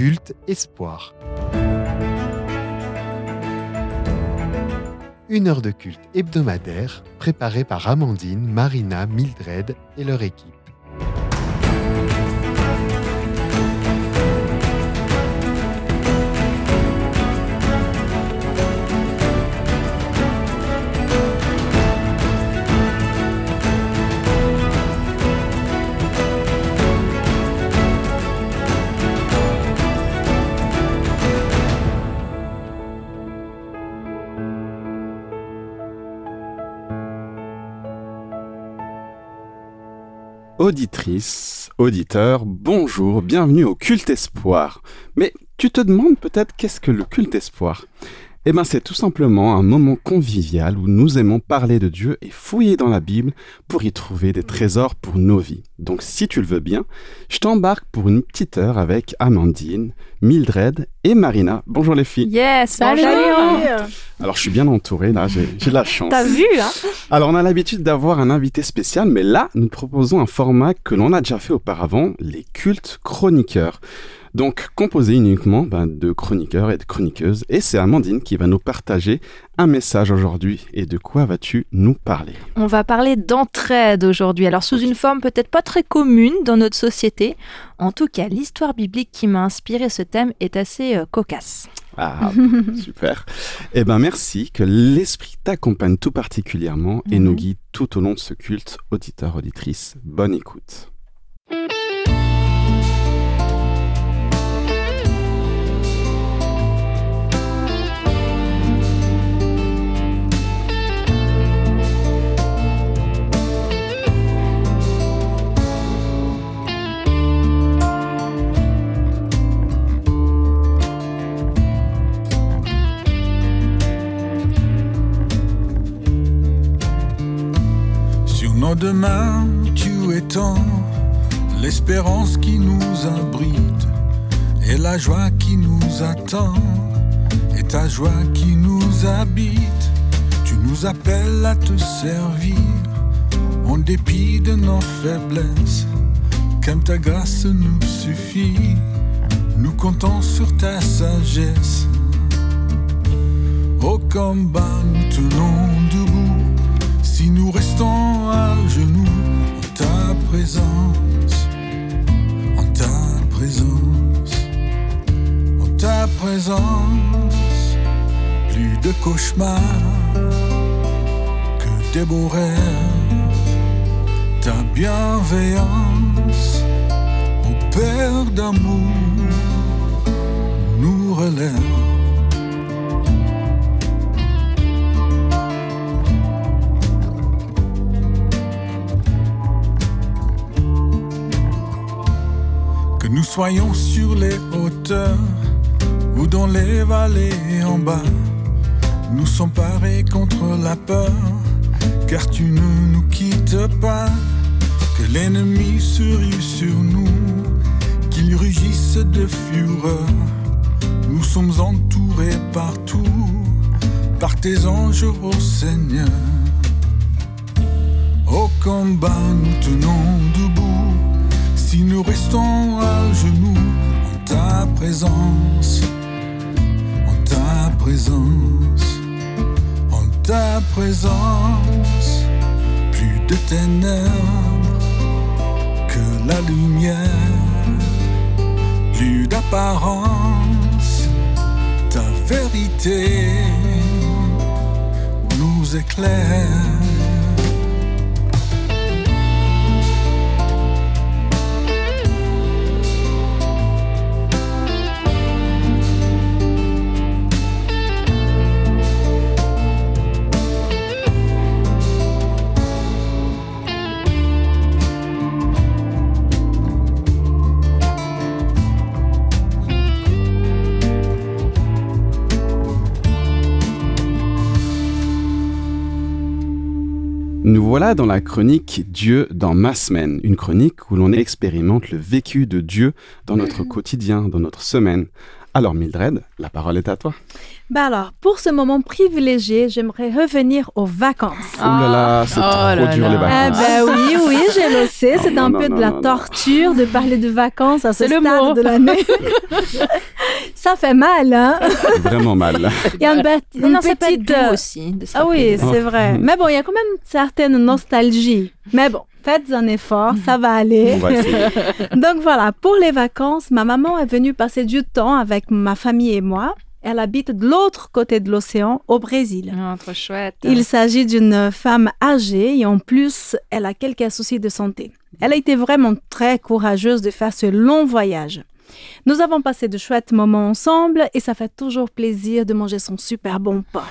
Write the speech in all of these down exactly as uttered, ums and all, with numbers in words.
Culte Espoir. Une heure de culte hebdomadaire préparée par Amandine, Marina, Mildred et leur équipe. Auditrice, auditeur, bonjour, bienvenue au Culte Espoir. Mais tu te demandes peut-être qu'est-ce que le Culte Espoir ? Eh bien, c'est tout simplement un moment convivial où nous aimons parler de Dieu et fouiller dans la Bible pour y trouver des trésors pour nos vies. Donc, si tu le veux bien, je t'embarque pour une petite heure avec Amandine, Mildred et Marina. Bonjour les filles. Yes, salut. Alors, je suis bien entouré, là, j'ai, j'ai de la chance. T'as vu, hein ? Alors, on a l'habitude d'avoir un invité spécial, mais là, nous te proposons un format que l'on a déjà fait auparavant, les cultes chroniqueurs. Donc, composé uniquement ben, de chroniqueurs et de chroniqueuses. Et c'est Amandine qui va nous partager un message aujourd'hui. Et de quoi vas-tu nous parler ? On va parler d'entraide aujourd'hui. Alors, sous une forme peut-être pas très commune dans notre société. En tout cas, l'histoire biblique qui m'a inspiré ce thème est assez euh, cocasse. Ah, super. Eh bien, merci. Que l'Esprit t'accompagne tout particulièrement et mmh. nous guide tout au long de ce culte. Auditeur, auditrice, bonne écoute. Demain, tu étends l'espérance qui nous abrite et la joie qui nous attend et ta joie qui nous habite. Tu nous appelles à te servir en dépit de nos faiblesses, comme ta grâce nous suffit. Nous comptons sur ta sagesse. Au combat, nous tenons debout. Si nous restons à genoux en ta présence, en ta présence, en ta présence, plus de cauchemars que des beaux rêves, ta bienveillance, ô Père d'amour, nous relève. Nous soyons sur les hauteurs ou dans les vallées en bas, nous sommes parés contre la peur, car tu ne nous quittes pas. Que l'ennemi se rue sur nous, qu'il rugisse de fureur. Nous sommes entourés partout par tes anges, ô Seigneur. Au combat, nous tenons debout. Si nous restons à genoux en ta présence, en ta présence, en ta présence, plus de ténèbres que la lumière, plus d'apparence, ta vérité nous éclaire. Nous voilà dans la chronique Dieu dans ma semaine, une chronique où l'on expérimente le vécu de Dieu dans notre quotidien, dans notre semaine. Alors Mildred, la parole est à toi. Bah alors, pour ce moment privilégié, j'aimerais revenir aux vacances. Oh là là, c'est Oh trop là dur là. les Ah vacances. bah oui, oui, je le sais, c'est Non, un non, peu non, de la non, non. torture de parler de vacances à ce C'est le stade mot. de l'année. Ça fait mal, hein. Vraiment mal. Il y a une, be- Mais une non, ça peut être petite... doux euh, aussi. De se Ah oui, rappeler. c'est vrai. Mais bon, il y a quand même une certaine nostalgie. Mais bon, faites un effort, ça va aller. On va essayer. Donc voilà, pour les vacances, ma maman est venue passer du temps avec ma famille et moi. Elle habite de l'autre côté de l'océan, au Brésil. Ah, trop chouette. Il s'agit d'une femme âgée et en plus, elle a quelques soucis de santé. Elle a été vraiment très courageuse de faire ce long voyage. Nous avons passé de chouettes moments ensemble et ça fait toujours plaisir de manger son super bon pain.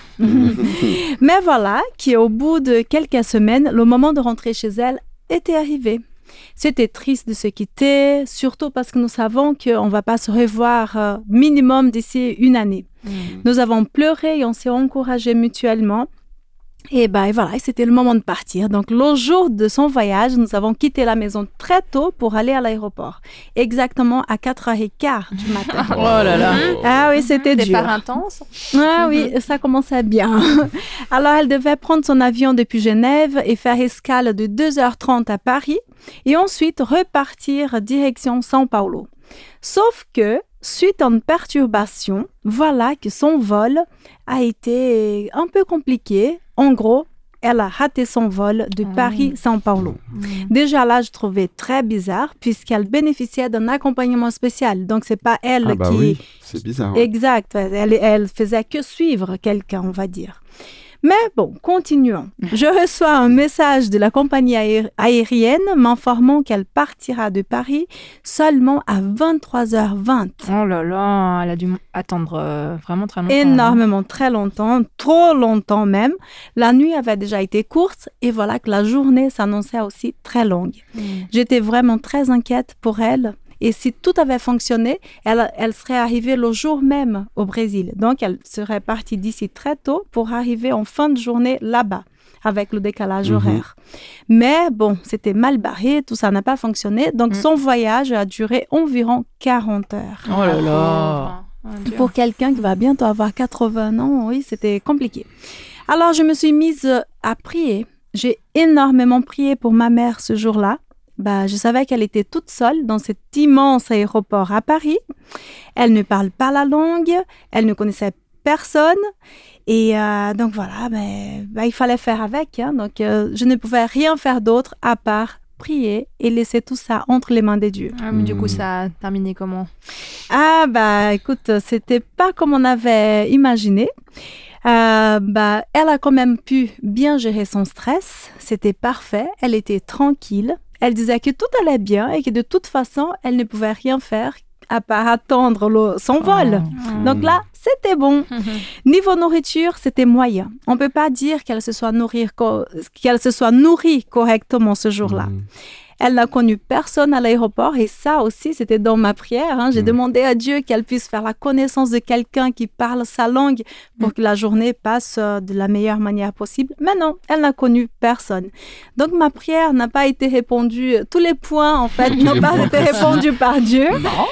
Mais voilà, qu'au bout de quelques semaines, le moment de rentrer chez elle était arrivé. C'était triste de se quitter, surtout parce que nous savons qu'on ne va pas se revoir euh, minimum d'ici une année. Mm. Nous avons pleuré et on s'est encouragés mutuellement. Et ben et voilà, c'était le moment de partir. Donc le jour de son voyage, nous avons quitté la maison très tôt pour aller à l'aéroport. Exactement à quatre heures quinze du matin. Oh là là. Ah oui, c'était dur. Départ intense. Ah oui, ça commençait bien. Alors, elle devait prendre son avion depuis Genève et faire escale de deux heures trente à Paris et ensuite repartir direction São Paulo. Sauf que, suite à une perturbation, voilà que son vol a été un peu compliqué. En gros, elle a raté son vol de Ah. Paris-São Paulo. Déjà là, je trouvais très bizarre puisqu'elle bénéficiait d'un accompagnement spécial. Donc, c'est pas elle Ah bah qui... oui, c'est bizarre. ouais. Exact, elle, elle faisait que suivre quelqu'un, on va dire. Mais bon, continuons. Je reçois un message de la compagnie aé- aérienne m'informant qu'elle partira de Paris seulement à vingt-trois heures vingt. Oh là là, elle a dû attendre euh, vraiment très longtemps. Énormément, très longtemps, trop longtemps même. La nuit avait déjà été courte et voilà que la journée s'annonçait aussi très longue. hein. Mm. J'étais vraiment très inquiète pour elle. Et si tout avait fonctionné, elle, elle serait arrivée le jour même au Brésil. Donc, elle serait partie d'ici très tôt pour arriver en fin de journée là-bas, avec le décalage Mhm. horaire. Mais bon, c'était mal barré, tout ça n'a pas fonctionné. Donc, Mm. son voyage a duré environ quarante heures. Oh là là. Pour quelqu'un qui va bientôt avoir quatre-vingts ans, oui, c'était compliqué. Alors, je me suis mise à prier. J'ai énormément prié pour ma mère ce jour-là. Bah, je savais qu'elle était toute seule dans cet immense aéroport à Paris. Elle ne parle pas la langue, elle ne connaissait personne. Et euh, donc voilà, bah, bah, il fallait faire avec. Hein. Donc, euh, je ne pouvais rien faire d'autre à part prier et laisser tout ça entre les mains des dieux. Ah, mais du coup, Mm. ça a terminé comment? Ah bah écoute, c'était pas comme on avait imaginé. Euh, bah, elle a quand même pu bien gérer son stress. C'était parfait. Elle était tranquille. Elle disait que tout allait bien et que de toute façon, elle ne pouvait rien faire à part attendre le- son vol. Oh. Donc là, c'était bon. Niveau nourriture, c'était moyen. On peut pas dire qu'elle se soit nourrie, co- qu'elle se soit nourrie correctement ce jour-là. Mhm. Elle n'a connu personne à l'aéroport et ça aussi, c'était dans ma prière. hein. J'ai Mm. demandé à Dieu qu'elle puisse faire la connaissance de quelqu'un qui parle sa langue pour que la journée passe euh, de la meilleure manière possible. Mais non, elle n'a connu personne. Donc ma prière n'a pas été répondue. Tous les points, en fait, n'ont les pas points été répondus par Dieu.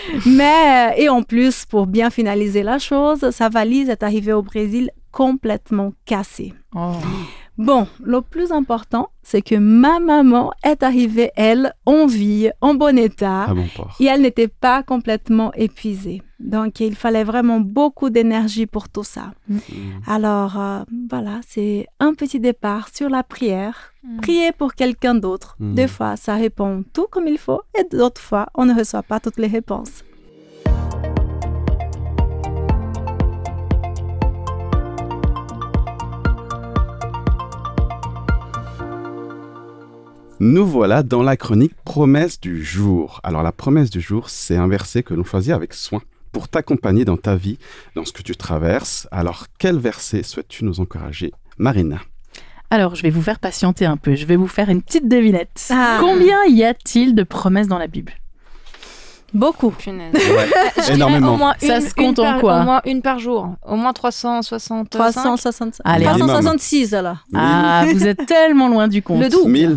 Mais, et en plus, pour bien finaliser la chose, sa valise est arrivée au Brésil complètement cassée. Oh. Bon, le plus important, c'est que ma maman est arrivée, elle, en vie, en bon état, Ah bon port. et elle n'était pas complètement épuisée. Donc, il fallait vraiment beaucoup d'énergie pour tout ça. Mhm. Alors, euh, voilà, c'est un petit départ sur la prière. Prier pour quelqu'un d'autre. Mhm. Des fois, ça répond tout comme il faut, et d'autres fois, on ne reçoit pas toutes les réponses. Nous voilà dans la chronique promesse du jour. Alors la promesse du jour, c'est un verset que l'on choisit avec soin pour t'accompagner dans ta vie, dans ce que tu traverses. Alors quel verset souhaites-tu nous encourager, Marina? Alors, je vais vous faire patienter un peu. Je vais vous faire une petite devinette. Ah. Combien y a-t-il de promesses dans la Bible? Beaucoup. Punaise. Ouais, Je énormément. dirais Au moins Ça une, se compte une en par, quoi? Au moins une par jour. Au moins trois cent soixante-cinq. trois cent soixante-cinq. Allez, trois cent soixante-six, alors. Ah, vous êtes tellement loin du compte. Le double. mille.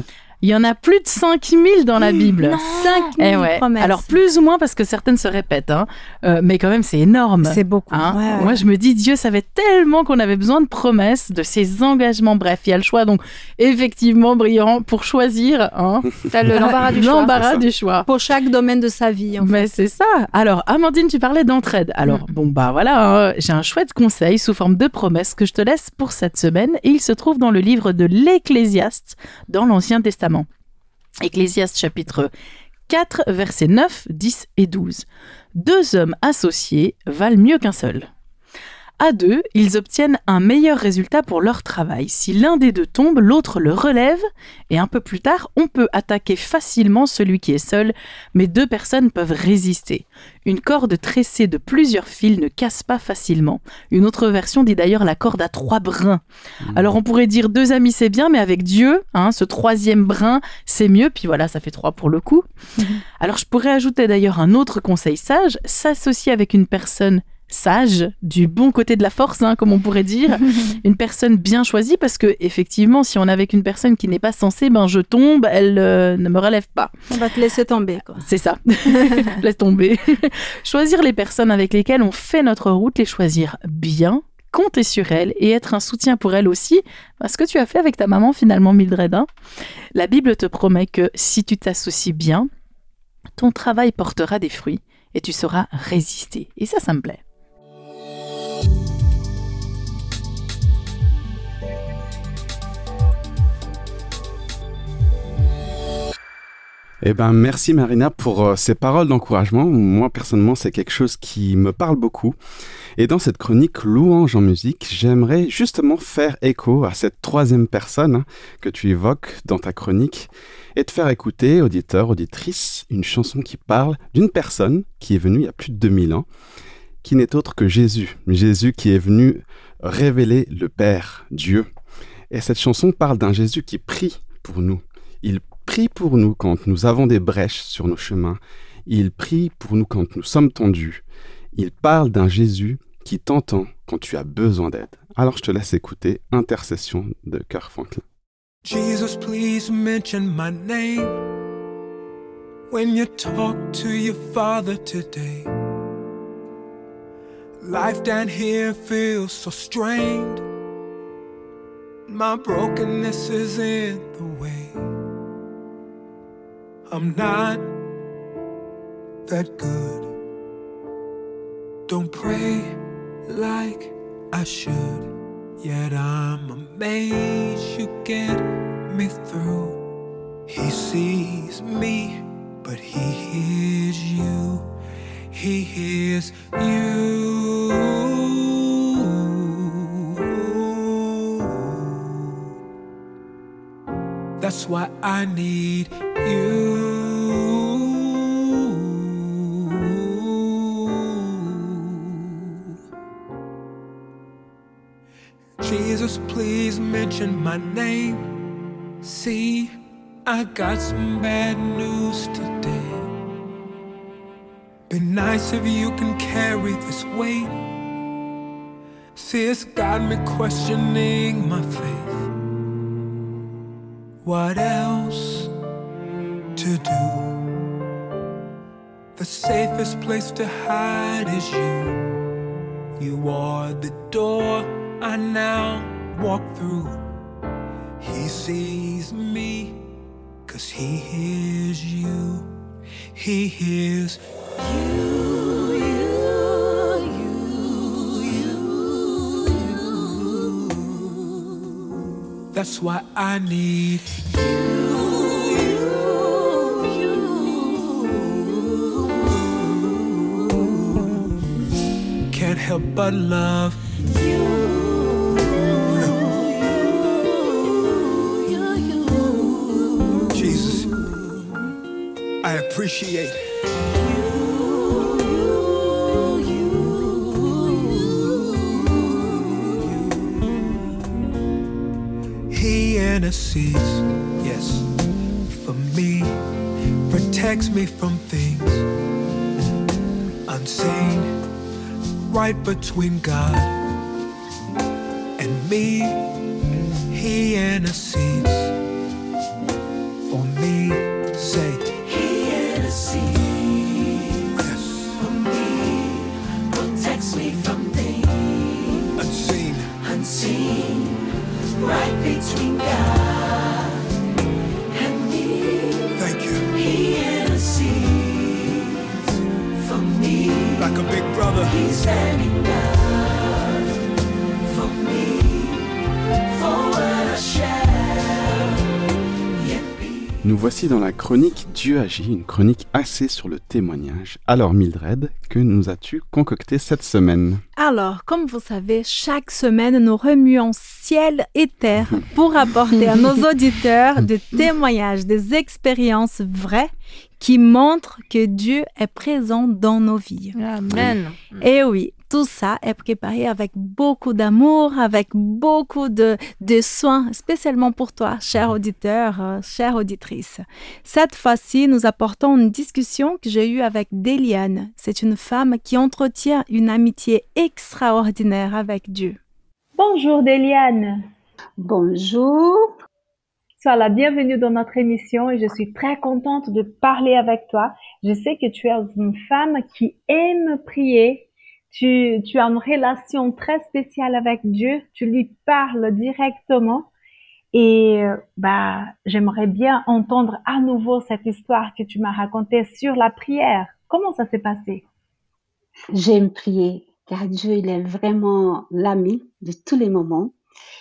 Il y en a plus de cinq mille dans la Bible. cinq mille Eh ouais. promesses. Alors plus ou moins parce que certaines se répètent, hein. euh, mais quand même c'est énorme. C'est beaucoup. Hein. Ouais, ouais. Moi je me dis, Dieu savait tellement qu'on avait besoin de promesses, de ses engagements. Bref, il y a le choix, donc effectivement brillant pour choisir. Hein. T'as le- l'embarras du choix. L'embarras du choix. Pour chaque domaine de sa vie. En fait. Mais c'est ça. Alors, Amandine, tu parlais d'entraide. Alors, bon, bah voilà, hein, j'ai un chouette conseil sous forme de promesse que je te laisse pour cette semaine. Et il se trouve dans le livre de l'Ecclésiaste, dans l'Ancien Testament. Ecclésiaste chapitre quatre, versets neuf, dix et douze. Deux hommes associés valent mieux qu'un seul. À deux, ils obtiennent un meilleur résultat pour leur travail. Si l'un des deux tombe, l'autre le relève, et un peu plus tard, on peut attaquer facilement celui qui est seul, mais deux personnes peuvent résister. Une corde tressée de plusieurs fils ne casse pas facilement. Une autre version dit d'ailleurs la corde à trois brins. Mmh. Alors on pourrait dire deux amis c'est bien, mais avec Dieu, hein, ce troisième brin, c'est mieux, puis voilà, ça fait trois pour le coup. Mmh. Alors je pourrais ajouter d'ailleurs un autre conseil sage, s'associer avec une personne sage, du bon côté de la force, hein, comme on pourrait dire, une personne bien choisie, parce que effectivement, si on est avec une personne qui n'est pas censée, ben je tombe, elle euh, ne me relève pas. On va te laisser tomber, quoi. C'est ça, laisse tomber. Choisir les personnes avec lesquelles on fait notre route, les choisir bien, compter sur elles et être un soutien pour elles aussi, ce que tu as fait avec ta maman finalement, Mildred. Hein. La Bible te promet que si tu t'associes bien, ton travail portera des fruits et tu sauras résister. Et ça, ça me plaît. Eh ben, merci Marina pour euh, ces paroles d'encouragement. Moi, personnellement, c'est quelque chose qui me parle beaucoup. Et dans cette chronique Louange en musique, j'aimerais justement faire écho à cette troisième personne hein, que tu évoques dans ta chronique et te faire écouter, auditeur, auditrice, une chanson qui parle d'une personne qui est venue il y a plus de deux mille ans, qui n'est autre que Jésus. Jésus qui est venu révéler le Père, Dieu. Et cette chanson parle d'un Jésus qui prie pour nous. Il prie pour nous quand nous avons des brèches sur nos chemins. Il prie pour nous quand nous sommes tendus. Il parle d'un Jésus qui t'entend quand tu as besoin d'aide. Alors je te laisse écouter Intercession de Kirk Franklin. Jesus, please mention my name when you talk to your Father today. Life down here feels so strained. My brokenness is in the way. I'm not that good. Don't pray like I should. Yet I'm amazed you get me through. He sees me, but he hears you. He hears you. That's why I need you. Jesus, please mention my name. See, I got some bad news today. Be nice if you can carry this weight. See, it's got me questioning my faith. What else to do? The safest place to hide is you. You are the door I now walk through. He sees me, 'cause he hears you. He hears you, you, you, you. That's why I need you. Can't help but love you. Jesus, I appreciate you. He intercedes, yes, for me, protects me from things unseen. Right between God and me, he intercedes for me. Say, He intercedes for me, protects me from things unseen. unseen, right between God and me. Thank you. He intercedes for me, Like a big brother. He's standing up for me, for what I shall yet be. Nous voici dans la chronique Dieu agit, une chronique axée sur le témoignage. Alors Mildred, que nous as-tu concocté cette semaine? Alors, comme vous savez, chaque semaine, nous remuons ciel et terre pour apporter à nos auditeurs des témoignages, des expériences vraies qui montrent que Dieu est présent dans nos vies. Amen. Et oui, tout ça est préparé avec beaucoup d'amour, avec beaucoup de, de soins, spécialement pour toi, cher auditeur, euh, chère auditrice. Cette fois-ci, nous apportons une discussion que j'ai eue avec Déliane. C'est une femme qui entretient une amitié extraordinaire avec Dieu. Bonjour Déliane, Bonjour. sois la bienvenue dans notre émission et je suis très contente de parler avec toi. Je sais que tu es une femme qui aime prier, tu, tu as une relation très spéciale avec Dieu, tu lui parles directement et euh, bah, j'aimerais bien entendre à nouveau cette histoire que tu m'as racontée sur la prière. Comment ça s'est passé? J'aime prier car Dieu, il est vraiment l'ami de tous les moments.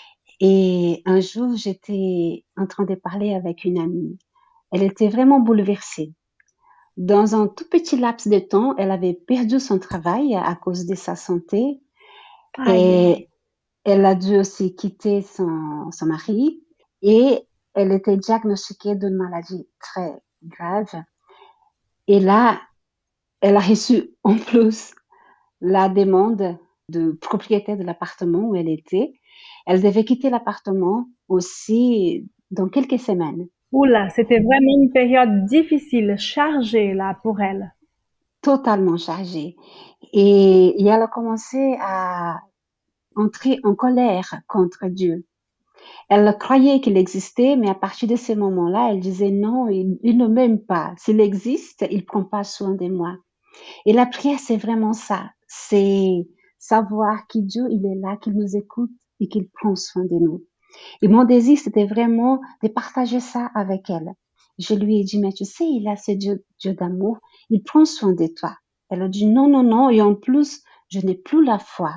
Et un jour, j'étais en train de parler avec une amie. Elle était vraiment bouleversée. Dans un tout petit laps de temps, elle avait perdu son travail à cause de sa santé Aïe. et elle a dû aussi quitter son, son mari et elle était diagnostiquée d'une maladie très grave. Et là, elle a reçu en plus la demande de propriétaire de l'appartement où elle était. Elle devait quitter l'appartement aussi dans quelques semaines. Oula, c'était vraiment une période difficile, chargée là pour elle. Totalement chargée. Et, et elle a commencé à entrer en colère contre Dieu. Elle croyait qu'il existait, mais à partir de ce moment-là, elle disait non, il, il ne m'aime pas. S'il existe, il prend pas soin de moi. Et la prière, c'est vraiment ça. C'est savoir que Dieu, il est là, qu'il nous écoute et qu'il prend soin de nous. Et mon désir, c'était vraiment de partager ça avec elle. Je lui ai dit, mais tu sais, il a ce Dieu, Dieu d'amour, il prend soin de toi. Elle a dit, non, non, non, et en plus, je n'ai plus la foi.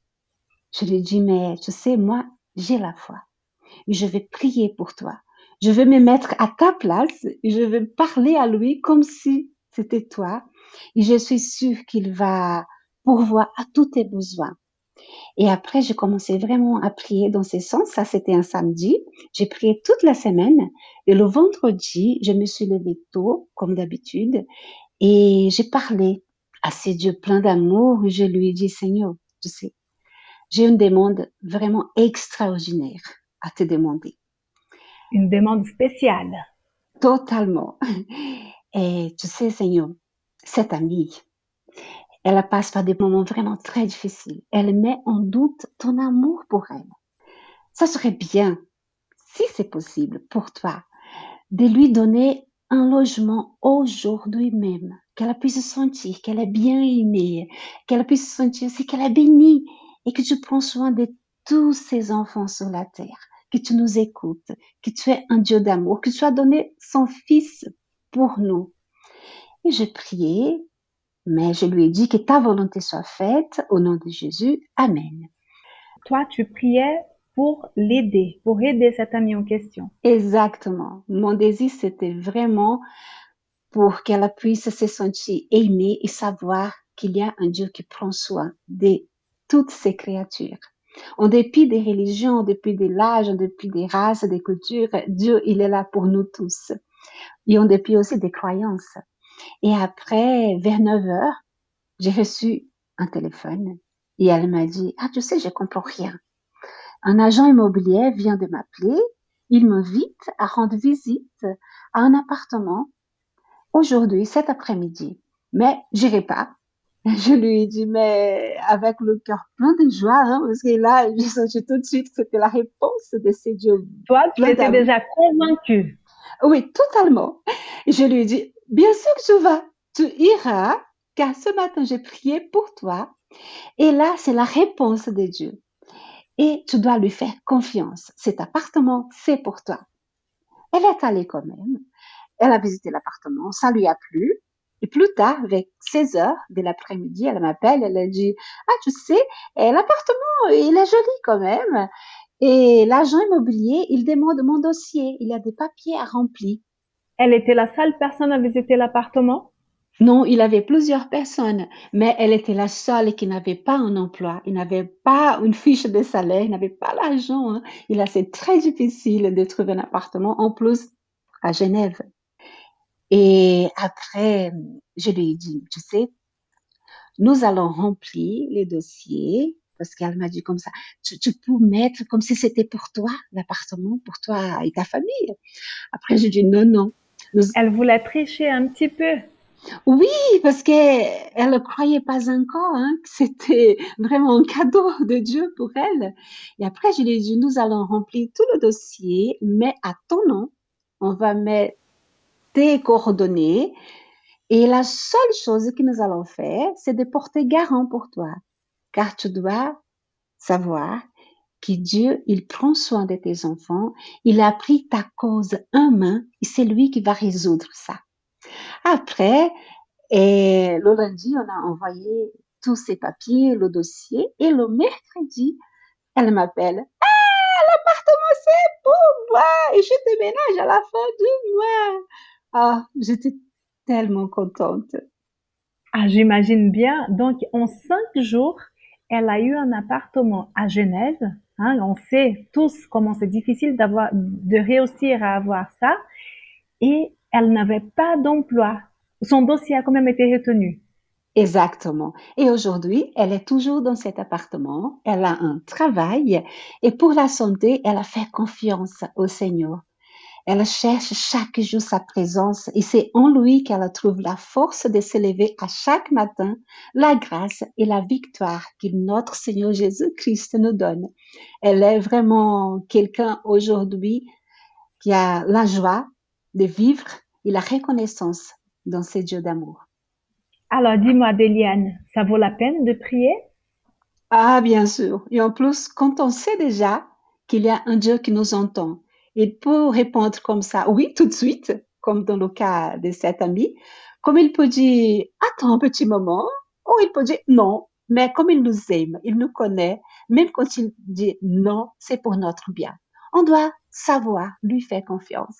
Je lui ai dit, mais tu sais, moi, j'ai la foi. Et je vais prier pour toi. Je vais me mettre à ta place et je vais parler à lui comme si c'était toi. Et je suis sûre qu'il va pourvoir à tous tes besoins. Et après, j'ai commencé vraiment à prier dans ce sens. Ça, c'était un samedi. J'ai prié toute la semaine. Et le vendredi, je me suis levée tôt, comme d'habitude. Et j'ai parlé à ce Dieu plein d'amour. Et je lui ai dit, Seigneur, tu sais, j'ai une demande vraiment extraordinaire à te demander. Une demande spéciale. Totalement. Et tu sais, Seigneur, cette amie, elle passe par des moments vraiment très difficiles. Elle met en doute ton amour pour elle. Ça serait bien, si c'est possible pour toi, de lui donner un logement aujourd'hui même, qu'elle puisse sentir qu'elle est bien aimée, qu'elle puisse sentir aussi qu'elle est bénie et que tu prends soin de tous ses enfants sur la terre, que tu nous écoutes, que tu es un Dieu d'amour, que tu as donné son Fils pour nous. Et j'ai prié, mais je lui ai dit que ta volonté soit faite au nom de Jésus. Amen. Toi, tu priais pour l'aider, pour aider cette amie en question. Exactement. Mon désir, c'était vraiment pour qu'elle puisse se sentir aimée et savoir qu'il y a un Dieu qui prend soin de toutes ses créatures. En dépit des religions, en dépit de l'âge, en dépit des races, des cultures, Dieu, il est là pour nous tous. Et en dépit aussi des croyances. Et après, vers neuf heures, j'ai reçu un téléphone et elle m'a dit, ah, tu sais, je comprends rien. Un agent immobilier vient de m'appeler. Il m'invite à rendre visite à un appartement aujourd'hui, cet après-midi. Mais j'irai pas. Je lui ai dit, mais avec le cœur plein de joie, hein, parce que là, j'ai senti tout de suite que c'était la réponse de ces dieux. Toi, tu plein étais d'amour. déjà convaincue. Oui, totalement. Je lui ai dit, bien sûr que je vais, tu iras, car ce matin j'ai prié pour toi. Et là, c'est la réponse de Dieu. Et tu dois lui faire confiance. Cet appartement, c'est pour toi. Elle est allée quand même. Elle a visité l'appartement, ça lui a plu. Et plus tard, avec seize heures de l'après-midi, elle m'appelle, elle a dit, ah, tu sais, eh, l'appartement, il est joli quand même. Et l'agent immobilier, il demande mon dossier. Il y a des papiers à remplir. Elle était la seule personne à visiter l'appartement? Non, il avait plusieurs personnes, mais elle était la seule qui n'avait pas un emploi. Il n'avait pas une fiche de salaire, il n'avait pas l'argent. Hein. Il a, c'est très difficile de trouver un appartement, en plus, à Genève. Et après, je lui ai dit, tu sais, nous allons remplir les dossiers, parce qu'elle m'a dit comme ça, tu, tu peux mettre comme si c'était pour toi, l'appartement, pour toi et ta famille. Après, j'ai dit non, non. Nous... Elle voulait tricher un petit peu. Oui, parce qu'elle ne croyait pas encore hein, que c'était vraiment un cadeau de Dieu pour elle. Et après, je lui ai dit, nous allons remplir tout le dossier, mais à ton nom, on va mettre tes coordonnées. Et la seule chose que nous allons faire, c'est de porter garant pour toi. Car tu dois savoir que Dieu, il prend soin de tes enfants. Il a pris ta cause en main et c'est lui qui va résoudre ça. Après, et le lundi, on a envoyé tous ces papiers, le dossier. Et le mercredi, elle m'appelle. Ah, l'appartement, c'est pour moi. Et je déménage à la fin du mois. Ah, j'étais tellement contente. Ah, j'imagine bien. Donc, en cinq jours, elle a eu un appartement à Genève. Hein, on sait tous comment c'est difficile d'avoir, de réussir à avoir ça. Et elle n'avait pas d'emploi. Son dossier a quand même été retenu. Exactement. Et aujourd'hui, elle est toujours dans cet appartement. Elle a un travail. Et pour la santé, elle a fait confiance au Seigneur. Elle cherche chaque jour sa présence et c'est en lui qu'elle trouve la force de se lever à chaque matin, la grâce et la victoire que notre Seigneur Jésus-Christ nous donne. Elle est vraiment quelqu'un aujourd'hui qui a la joie de vivre et la reconnaissance dans ce Dieu d'amour. Alors, dis-moi, Déliane, ça vaut la peine de prier? Ah, bien sûr. Et en plus, quand on sait déjà qu'il y a un Dieu qui nous entend, il peut répondre comme ça, oui, tout de suite, comme dans le cas de cette amie, comme il peut dire, attends un petit moment, ou il peut dire non, mais comme il nous aime, il nous connaît, même quand il dit non, c'est pour notre bien. On doit savoir lui faire confiance.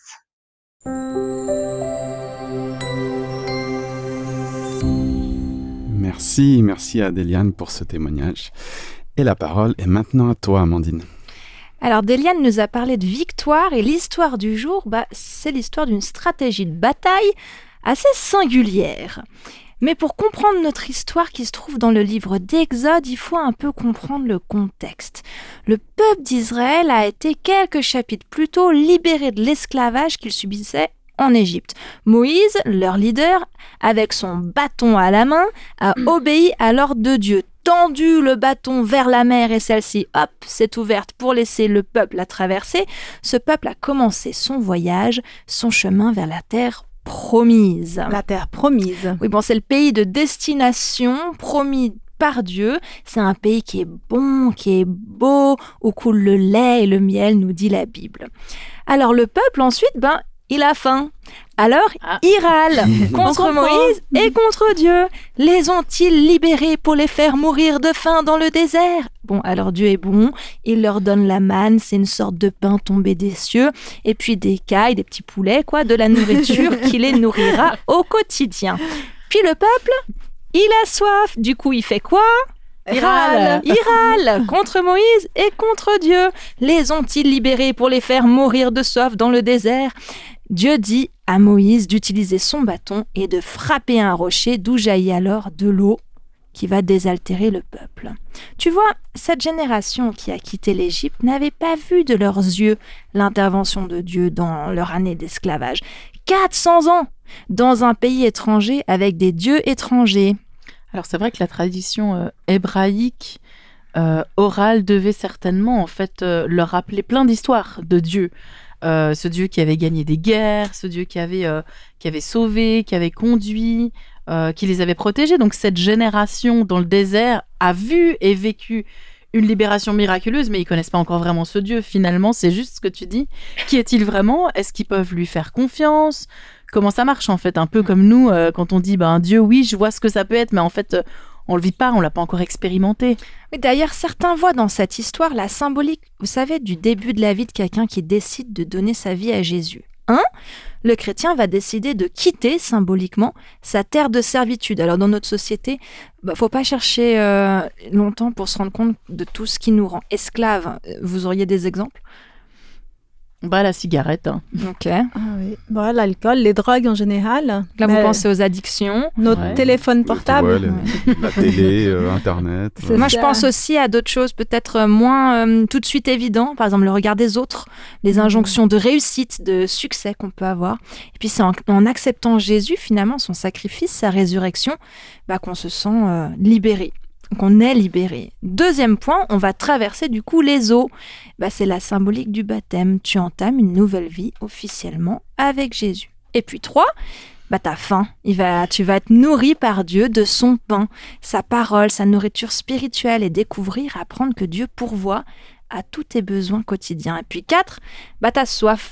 Merci, merci à Déliane pour ce témoignage. Et la parole est maintenant à toi, Amandine. Alors, Déliane nous a parlé de victoire et l'histoire du jour, bah, c'est l'histoire d'une stratégie de bataille assez singulière. Mais pour comprendre notre histoire qui se trouve dans le livre d'Exode, il faut un peu comprendre le contexte. Le peuple d'Israël a été quelques chapitres plus tôt libéré de l'esclavage qu'il subissait en Égypte. Moïse, leur leader, avec son bâton à la main, a obéi à l'ordre de Dieu. Tendu le bâton vers la mer et celle-ci, hop, s'est ouverte pour laisser le peuple la traverser. Ce peuple a commencé son voyage, son chemin vers la terre promise. La terre promise. Oui, bon, c'est le pays de destination promis par Dieu. C'est un pays qui est bon, qui est beau, où coule le lait et le miel, nous dit la Bible. Alors le peuple ensuite, ben, il a faim. Alors, ah. il râle contre Moïse et contre Dieu. Les ont-ils libérés pour les faire mourir de faim dans le désert? Bon, alors Dieu est bon, il leur donne la manne, c'est une sorte de pain tombé des cieux, et puis des cailles, des petits poulets, quoi, de la nourriture qui les nourrira au quotidien. Puis le peuple, il a soif, du coup il fait quoi? Il râle. Il râle contre Moïse et contre Dieu. Les ont-ils libérés pour les faire mourir de soif dans le désert? Dieu dit à Moïse d'utiliser son bâton et de frapper un rocher d'où jaillit alors de l'eau qui va désaltérer le peuple. Tu vois, cette génération qui a quitté l'Égypte n'avait pas vu de leurs yeux l'intervention de Dieu dans leur année d'esclavage. quatre cents ans dans un pays étranger avec des dieux étrangers. Alors c'est vrai que la tradition euh, hébraïque euh, orale devait certainement en fait euh, leur rappeler plein d'histoires de Dieu euh, ce Dieu qui avait gagné des guerres, ce Dieu qui avait, euh, qui avait sauvé, qui avait conduit, euh, qui les avait protégés. Donc cette génération dans le désert a vu et vécu une libération miraculeuse, mais ils connaissent pas encore vraiment ce Dieu. Finalement, c'est juste ce que tu dis. Qui est-il vraiment? Est-ce qu'ils peuvent lui faire confiance? Comment ça marche en fait? Un peu comme nous, euh, quand on dit ben, Dieu, oui, je vois ce que ça peut être, mais en fait, euh, on le vit pas, on l'a pas encore expérimenté. Mais d'ailleurs, certains voient dans cette histoire la symbolique, vous savez, du début de la vie de quelqu'un qui décide de donner sa vie à Jésus. Un, le chrétien va décider de quitter symboliquement sa terre de servitude. Alors dans notre société, bah, faut pas chercher euh, longtemps pour se rendre compte de tout ce qui nous rend esclaves. Vous auriez des exemples? Bah, la cigarette. Hein. Ok. Ah oui. Bon, l'alcool, les drogues en général. Là, Mais vous pensez aux addictions. Notre Ouais. téléphone Le- portable. ouais, le- la télé, euh, Internet. C'est euh, Moi, ça. je pense aussi à d'autres choses peut-être euh, moins euh, tout de suite évidentes. Par exemple, le regard des autres, les Mhm. injonctions de réussite, de succès qu'on peut avoir. Et puis, c'est en, en acceptant Jésus, finalement, son sacrifice, sa résurrection, bah, qu'on se sent euh, libéré, qu'on est libéré. Deuxième point, on va traverser du coup les eaux. Bah, c'est la symbolique du baptême. Tu entames une nouvelle vie officiellement avec Jésus. Et puis trois, bah, t'as faim. Il va, tu vas être nourri par Dieu de son pain, sa parole, sa nourriture spirituelle et découvrir, apprendre que Dieu pourvoit à tous tes besoins quotidiens. Et puis quatre, bah, t'as soif.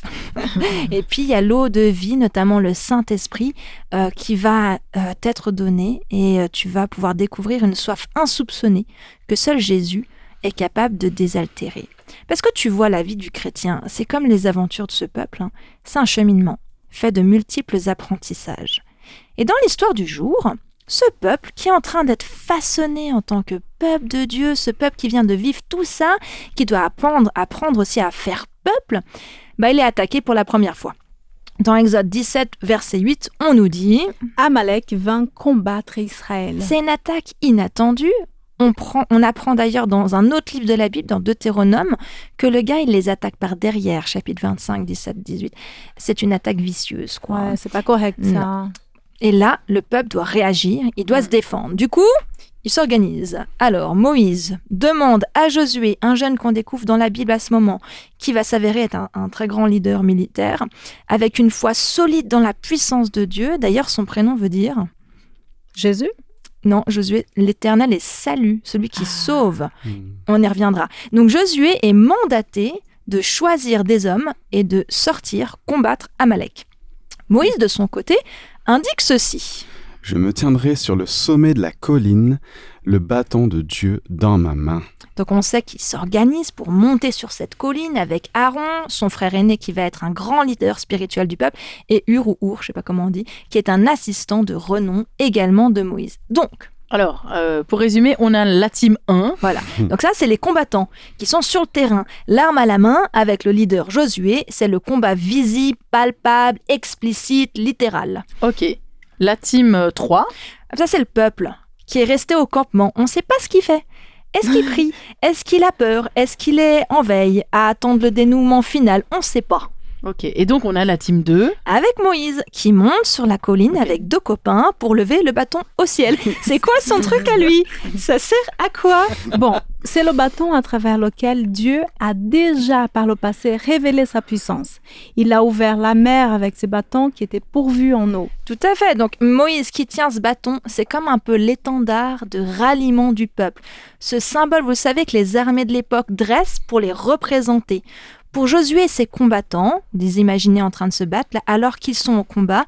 Et puis il y a l'eau de vie, notamment le Saint-Esprit, euh, qui va euh, t'être donné et euh, tu vas pouvoir découvrir une soif insoupçonnée que seul Jésus est capable de désaltérer. Parce que tu vois, la vie du chrétien, c'est comme les aventures de ce peuple, hein. C'est un cheminement fait de multiples apprentissages. Et dans l'histoire du jour, ce peuple qui est en train d'être façonné en tant que peuple de Dieu, ce peuple qui vient de vivre tout ça, qui doit apprendre, apprendre aussi à faire peuple, bah, il est attaqué pour la première fois. Dans Exode dix-sept, verset huit, on nous dit Amalek vint combattre Israël. c'est une attaque inattendue. On, prend, on apprend d'ailleurs dans un autre livre de la Bible, dans Deutéronome, que le gars, il les attaque par derrière, chapitre vingt-cinq, dix-sept, dix-huit. C'est une attaque vicieuse, quoi. Ouais, c'est pas correct ça. Et là, le peuple doit réagir, il doit se défendre. Du coup, il s'organise. Alors, Moïse demande à Josué, un jeune qu'on découvre dans la Bible à ce moment, qui va s'avérer être un, un très grand leader militaire, avec une foi solide dans la puissance de Dieu. D'ailleurs, son prénom veut dire... Jésus? Non, Josué, l'Éternel est salut, celui qui sauve. hmm. On y reviendra. Donc Josué est mandaté de choisir des hommes et de sortir combattre Amalek. Moïse, de son côté, indique ceci. Je me tiendrai sur le sommet de la colline, le bâton de Dieu dans ma main. Donc on sait qu'il s'organise pour monter sur cette colline avec Aaron, son frère aîné qui va être un grand leader spirituel du peuple, et Hur ou Hur, je sais pas comment on dit, qui est un assistant de renom également de Moïse. Donc, Alors, euh, pour résumer, on a la team un. voilà. Donc ça, c'est les combattants qui sont sur le terrain, l'arme à la main, avec le leader Josué. C'est le combat visible, palpable, explicite, littéral. Ok. La team euh, trois. Ça, c'est le peuple qui est resté au campement. On ne sait pas ce qu'il fait. Est-ce qu'il prie? Est-ce qu'il a peur? Est-ce qu'il est en veille à attendre le dénouement final? On ne sait pas. Ok. Et donc, on a la team deux. Avec Moïse, qui monte sur la colline avec deux copains pour lever le bâton au ciel. C'est quoi son truc à lui? Ça sert à quoi? Bon, c'est le bâton à travers lequel Dieu a déjà par le passé révélé sa puissance. Il a ouvert la mer avec ses bâtons qui étaient pourvus en eau. Tout à fait. Donc Moïse qui tient ce bâton, c'est comme un peu l'étendard de ralliement du peuple. Ce symbole, vous savez, que les armées de l'époque dressent pour les représenter. Pour Josué et ses combattants, les imaginer en train de se battre, là, alors qu'ils sont au combat,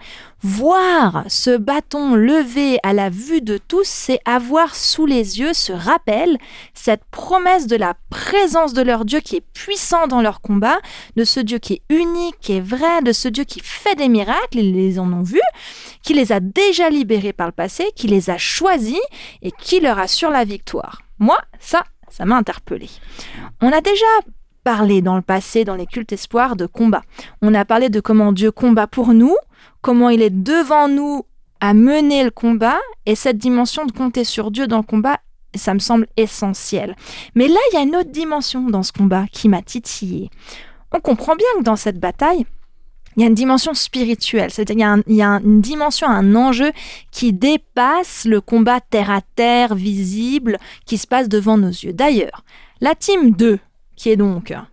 voir ce bâton levé à la vue de tous, c'est avoir sous les yeux ce rappel, cette promesse de la présence de leur Dieu qui est puissant dans leur combat, de ce Dieu qui est unique, qui est vrai, de ce Dieu qui fait des miracles, ils les en ont vus, qui les a déjà libérés par le passé, qui les a choisis et qui leur assure la victoire. Moi, ça, ça m'a interpellée. On a déjà parlé dans le passé, dans les cultes espoirs, de combat. On a parlé de comment Dieu combat pour nous, comment il est devant nous à mener le combat, et cette dimension de compter sur Dieu dans le combat, ça me semble essentiel. Mais là, il y a une autre dimension dans ce combat qui m'a titillée. On comprend bien que dans cette bataille, il y a une dimension spirituelle, c'est-à-dire qu'il y a, un, il y a une dimension, un enjeu qui dépasse le combat terre à terre, visible, qui se passe devant nos yeux. D'ailleurs, la team deux, qui est donc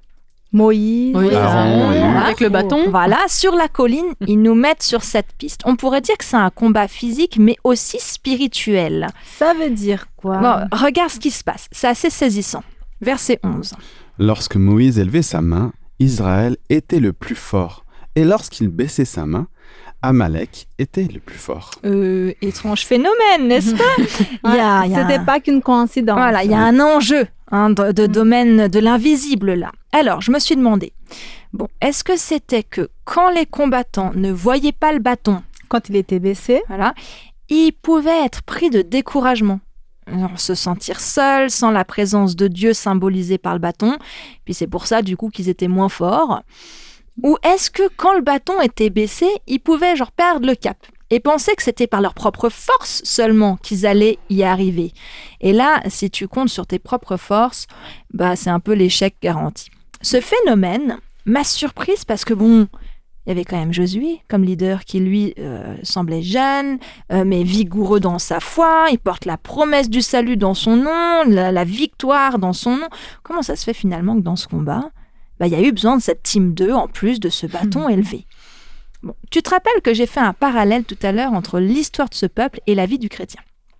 Moïse. Oui, Aaron et Hur. avec le bâton. Voilà, sur la colline, ils nous mettent sur cette piste. On pourrait dire que c'est un combat physique, mais aussi spirituel. Ça veut dire quoi? Bon, regarde ce qui se passe. C'est assez saisissant. Verset onze. Lorsque Moïse élevait sa main, Israël était le plus fort. Et lorsqu'il baissait sa main, Amalek était le plus fort. Euh, étrange phénomène, n'est-ce pas? Il y a- il y a C'était un- pas qu'une coïncidence. Voilà, il y a un enjeu hein, de, de domaine de l'invisible là. Alors, je me suis demandé, bon, est-ce que c'était que quand les combattants ne voyaient pas le bâton, Quand il était baissé, voilà, ils pouvaient être pris de découragement, alors, se sentir seuls, sans la présence de Dieu symbolisée par le bâton, puis c'est pour ça du coup qu'ils étaient moins forts. Ou est-ce que quand le bâton était baissé, ils pouvaient genre perdre le cap et penser que c'était par leur propre force seulement qu'ils allaient y arriver. Et là, si tu comptes sur tes propres forces, bah c'est un peu l'échec garanti. Ce phénomène m'a surprise parce que bon, il y avait quand même Josué comme leader qui lui euh, semblait jeune, euh, mais vigoureux dans sa foi. Il porte la promesse du salut dans son nom, la, la victoire dans son nom. Comment ça se fait finalement que dans ce combat, bah, il y a eu besoin de cette team deux en plus de ce bâton élevé. Bon, tu te rappelles que j'ai fait un parallèle tout à l'heure entre l'histoire de ce peuple et la vie du chrétien.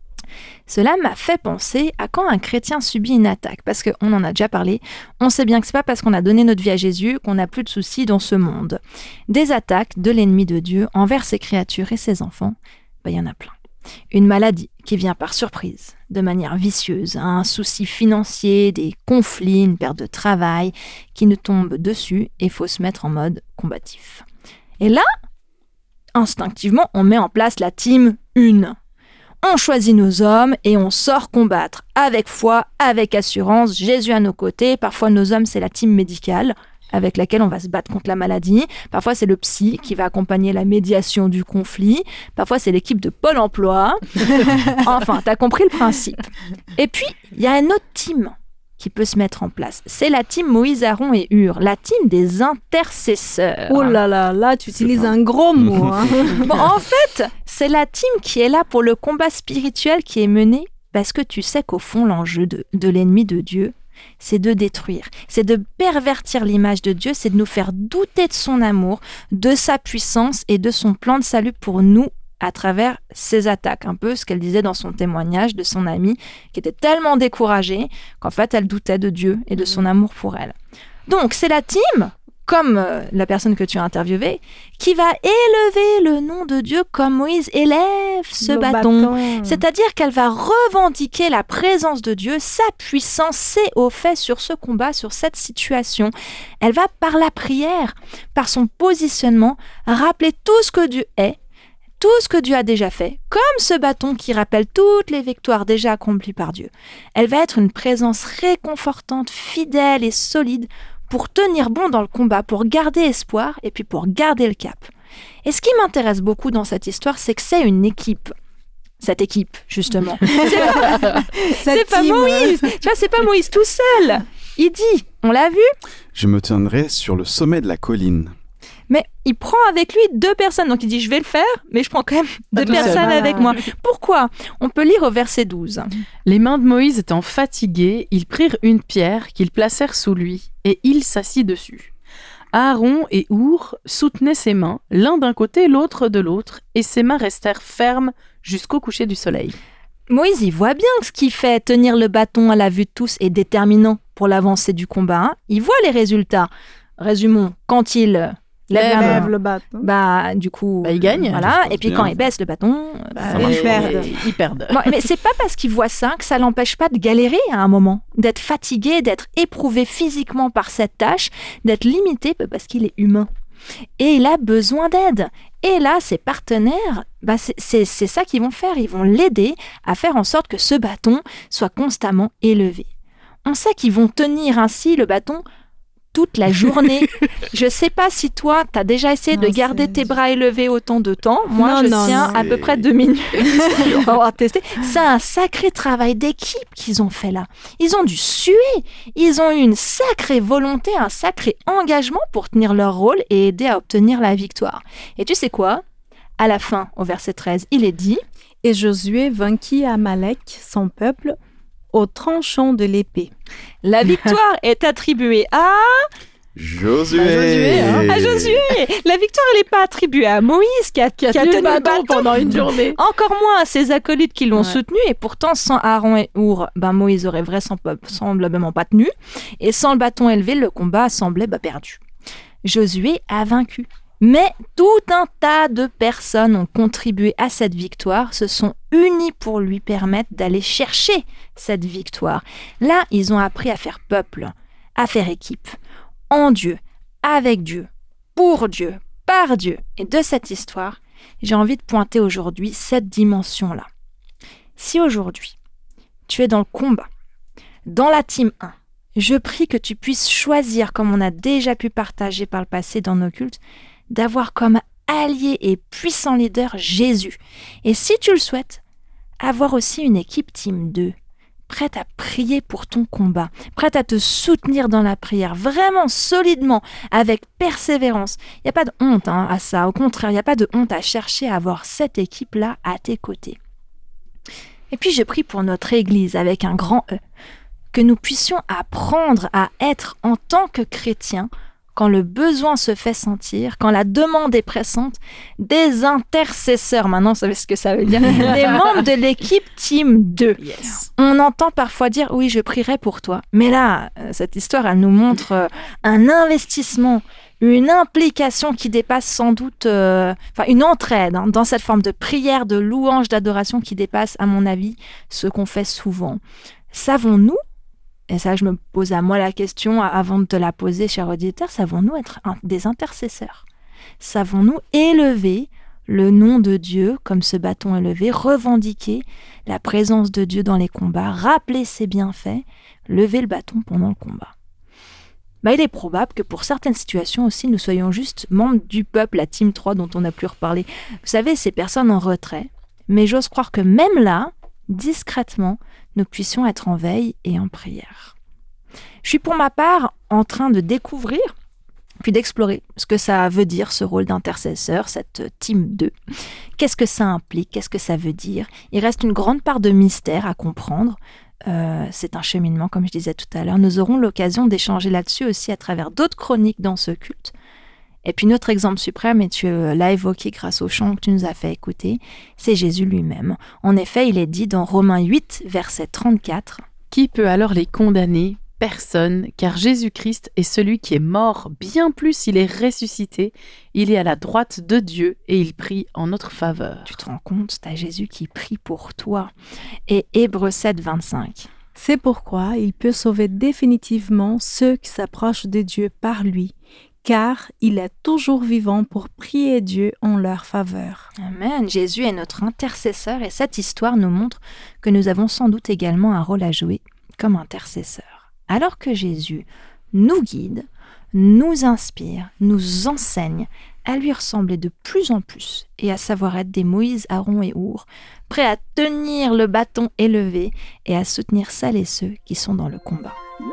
Cela m'a fait penser à quand un chrétien subit une attaque, parce qu'on en a déjà parlé, on sait bien que c'est pas parce qu'on a donné notre vie à Jésus qu'on n'a plus de soucis dans ce monde. Des attaques de l'ennemi de Dieu envers ses créatures et ses enfants, bah, il y en a plein. Une maladie qui vient par surprise, de manière vicieuse, un souci financier, des conflits, une perte de travail qui nous tombe dessus et il faut se mettre en mode combatif. Et là, instinctivement, on met en place la team un. On choisit nos hommes et on sort combattre avec foi, avec assurance, Jésus à nos côtés. Parfois, nos hommes, c'est la team médicale avec laquelle on va se battre contre la maladie. Parfois, c'est le psy qui va accompagner la médiation du conflit. Parfois, c'est l'équipe de Pôle emploi. Enfin, t'as compris le principe. Et puis, il y a une autre team qui peut se mettre en place. C'est la team Moïse, Aaron et Hur, la team des intercesseurs. oh là là, là, tu utilises un gros mot. Hein. Bon, en fait, c'est la team qui est là pour le combat spirituel qui est mené parce que tu sais qu'au fond, l'enjeu de, de l'ennemi de Dieu, c'est de détruire, c'est de pervertir l'image de Dieu, c'est de nous faire douter de son amour, de sa puissance et de son plan de salut pour nous à travers ses attaques. Un peu ce qu'elle disait dans son témoignage de son amie qui était tellement découragée qu'en fait elle doutait de Dieu et de son amour pour elle. Donc c'est la team, comme euh, la personne que tu as interviewée, qui va élever le nom de Dieu comme Moïse élève ce Le bâton. bâton. C'est-à-dire qu'elle va revendiquer la présence de Dieu, sa puissance, ses hauts faits sur ce combat, sur cette situation. Elle va, par la prière, par son positionnement, rappeler tout ce que Dieu est, tout ce que Dieu a déjà fait, comme ce bâton qui rappelle toutes les victoires déjà accomplies par Dieu. Elle va être une présence réconfortante, fidèle et solide pour tenir bon dans le combat, pour garder espoir et puis pour garder le cap. Et ce qui m'intéresse beaucoup dans cette histoire, c'est que c'est une équipe. Cette équipe, justement. C'est pas, c'est pas Moïse. Tu vois, c'est pas Moïse tout seul. Il dit, on l'a vu, Je me tiendrai sur le sommet de la colline. mais il prend avec lui deux personnes. Donc il dit, je vais le faire, mais je prends quand même deux tout seul. personnes Voilà. avec moi. Pourquoi? On peut lire au verset douze. Les mains de Moïse étant fatiguées, ils prirent une pierre qu'ils placèrent sous lui, et il s'assit dessus. Aaron et Hur soutenaient ses mains, l'un d'un côté, l'autre de l'autre, et ses mains restèrent fermes jusqu'au coucher du soleil. Moïse, il voit bien que ce qui fait tenir le bâton à la vue de tous est déterminant pour l'avancée du combat. hein. Il voit les résultats. Résumons, quand il euh, lève la main, Lève le bâton. bah du coup, Bah, il gagne. Voilà. Ça se passe Et puis bien. quand il baisse le bâton, euh, Bah, Ça et- marche ils perdent. Ils perdent. bon, mais c'est pas parce qu'il voit ça que ça l'empêche pas de galérer à un moment, d'être fatigué, d'être éprouvé physiquement par cette tâche, d'être limité bah, parce qu'il est humain. Et il a besoin d'aide. Et là, ses partenaires, bah, c'est, c'est, c'est ça qu'ils vont faire. Ils vont l'aider à faire en sorte que ce bâton soit constamment élevé. On sait qu'ils vont tenir ainsi le bâton toute la journée. Je sais pas si toi, tu as déjà essayé Non, de garder c'est- tes bras élevés autant de temps. Moi, Non, je non, tiens non. à peu près deux minutes. On va avoir testé. C'est un sacré travail d'équipe qu'ils ont fait là. Ils ont dû suer. Ils ont eu une sacrée volonté, un sacré engagement pour tenir leur rôle et aider à obtenir la victoire. Et tu sais quoi? À la fin, au verset treize, il est dit Et Josué vainquit Amalek, son peuple, au tranchant de l'épée. « La victoire est attribuée à... Josué. Bah, Josué, hein. À Josué, la victoire, elle n'est pas attribuée à Moïse qui a, Qui a tenu le bâton pendant une journée. Encore moins à ses acolytes qui l'ont Ouais. soutenu. Et pourtant, sans Aaron et Our, ben Moïse aurait vraisemblablement pas tenu. Et sans le bâton élevé, le combat semblait bah, perdu. Josué a vaincu. Mais tout un tas de personnes ont contribué à cette victoire, se sont unis pour lui permettre d'aller chercher cette victoire. Là, ils ont appris à faire peuple, à faire équipe, en Dieu, avec Dieu, pour Dieu, par Dieu. Et de cette histoire, j'ai envie de pointer aujourd'hui cette dimension-là. Si aujourd'hui, tu es dans le combat, dans la team un, je prie que tu puisses choisir, comme on a déjà pu partager par le passé dans nos cultes, d'avoir comme allié et puissant leader Jésus. Et si tu le souhaites, avoir aussi une équipe team deux, prête à prier pour ton combat, prête à te soutenir dans la prière, vraiment solidement, avec persévérance. Il n'y a pas de honte hein, à ça, au contraire, il n'y a pas de honte à chercher à avoir cette équipe-là à tes côtés. Et puis je prie pour notre Église avec un grand E, que nous puissions apprendre à être en tant que chrétiens, quand le besoin se fait sentir, quand la demande est pressante, des intercesseurs, maintenant vous savez ce que ça veut dire, des membres de l'équipe Team deux. Yes. On entend parfois dire « oui, je prierai pour toi ». Mais là, euh, cette histoire, elle nous montre euh, un investissement, une implication qui dépasse sans doute, euh, enfin une entraide hein, dans cette forme de prière, de louange, d'adoration qui dépasse, à mon avis, ce qu'on fait souvent. Savons-nous, et ça je me pose à moi la question avant de te la poser, cher auditeur, savons-nous être un, des intercesseurs? Savons-nous élever le nom de Dieu comme ce bâton élevé, revendiquer la présence de Dieu dans les combats, rappeler ses bienfaits, lever le bâton pendant le combat? Bah, il est probable que pour certaines situations aussi, nous soyons juste membres du peuple, la team trois dont on a pu reparler. Vous savez, ces personnes en retrait. Mais j'ose croire que même là, discrètement, nous puissions être en veille et en prière. Je suis pour ma part en train de découvrir, puis d'explorer ce que ça veut dire, ce rôle d'intercesseur, cette team deux. Qu'est-ce que ça implique? Qu'est-ce que ça veut dire? Il reste une grande part de mystère à comprendre. Euh, c'est un cheminement, comme je disais tout à l'heure. Nous aurons l'occasion d'échanger là-dessus aussi à travers d'autres chroniques dans ce culte. Et puis notre exemple suprême, et tu l'as évoqué grâce au chant que tu nous as fait écouter, c'est Jésus lui-même. En effet, il est dit dans Romains huit, verset trente-quatre. Qui peut alors les condamner? Personne, car Jésus-Christ est celui qui est mort, bien plus il est ressuscité, il est à la droite de Dieu et il prie en notre faveur. Tu te rends compte, t'as Jésus qui prie pour toi. Et Hébreux sept, vingt-cinq. C'est pourquoi il peut sauver définitivement ceux qui s'approchent de Dieu par lui, car il est toujours vivant pour prier Dieu en leur faveur. Amen. Jésus est notre intercesseur et cette histoire nous montre que nous avons sans doute également un rôle à jouer comme intercesseur. Alors que Jésus nous guide, nous inspire, nous enseigne à lui ressembler de plus en plus et à savoir être des Moïse, Aaron et Our, prêts à tenir le bâton élevé et à soutenir celles et ceux qui sont dans le combat.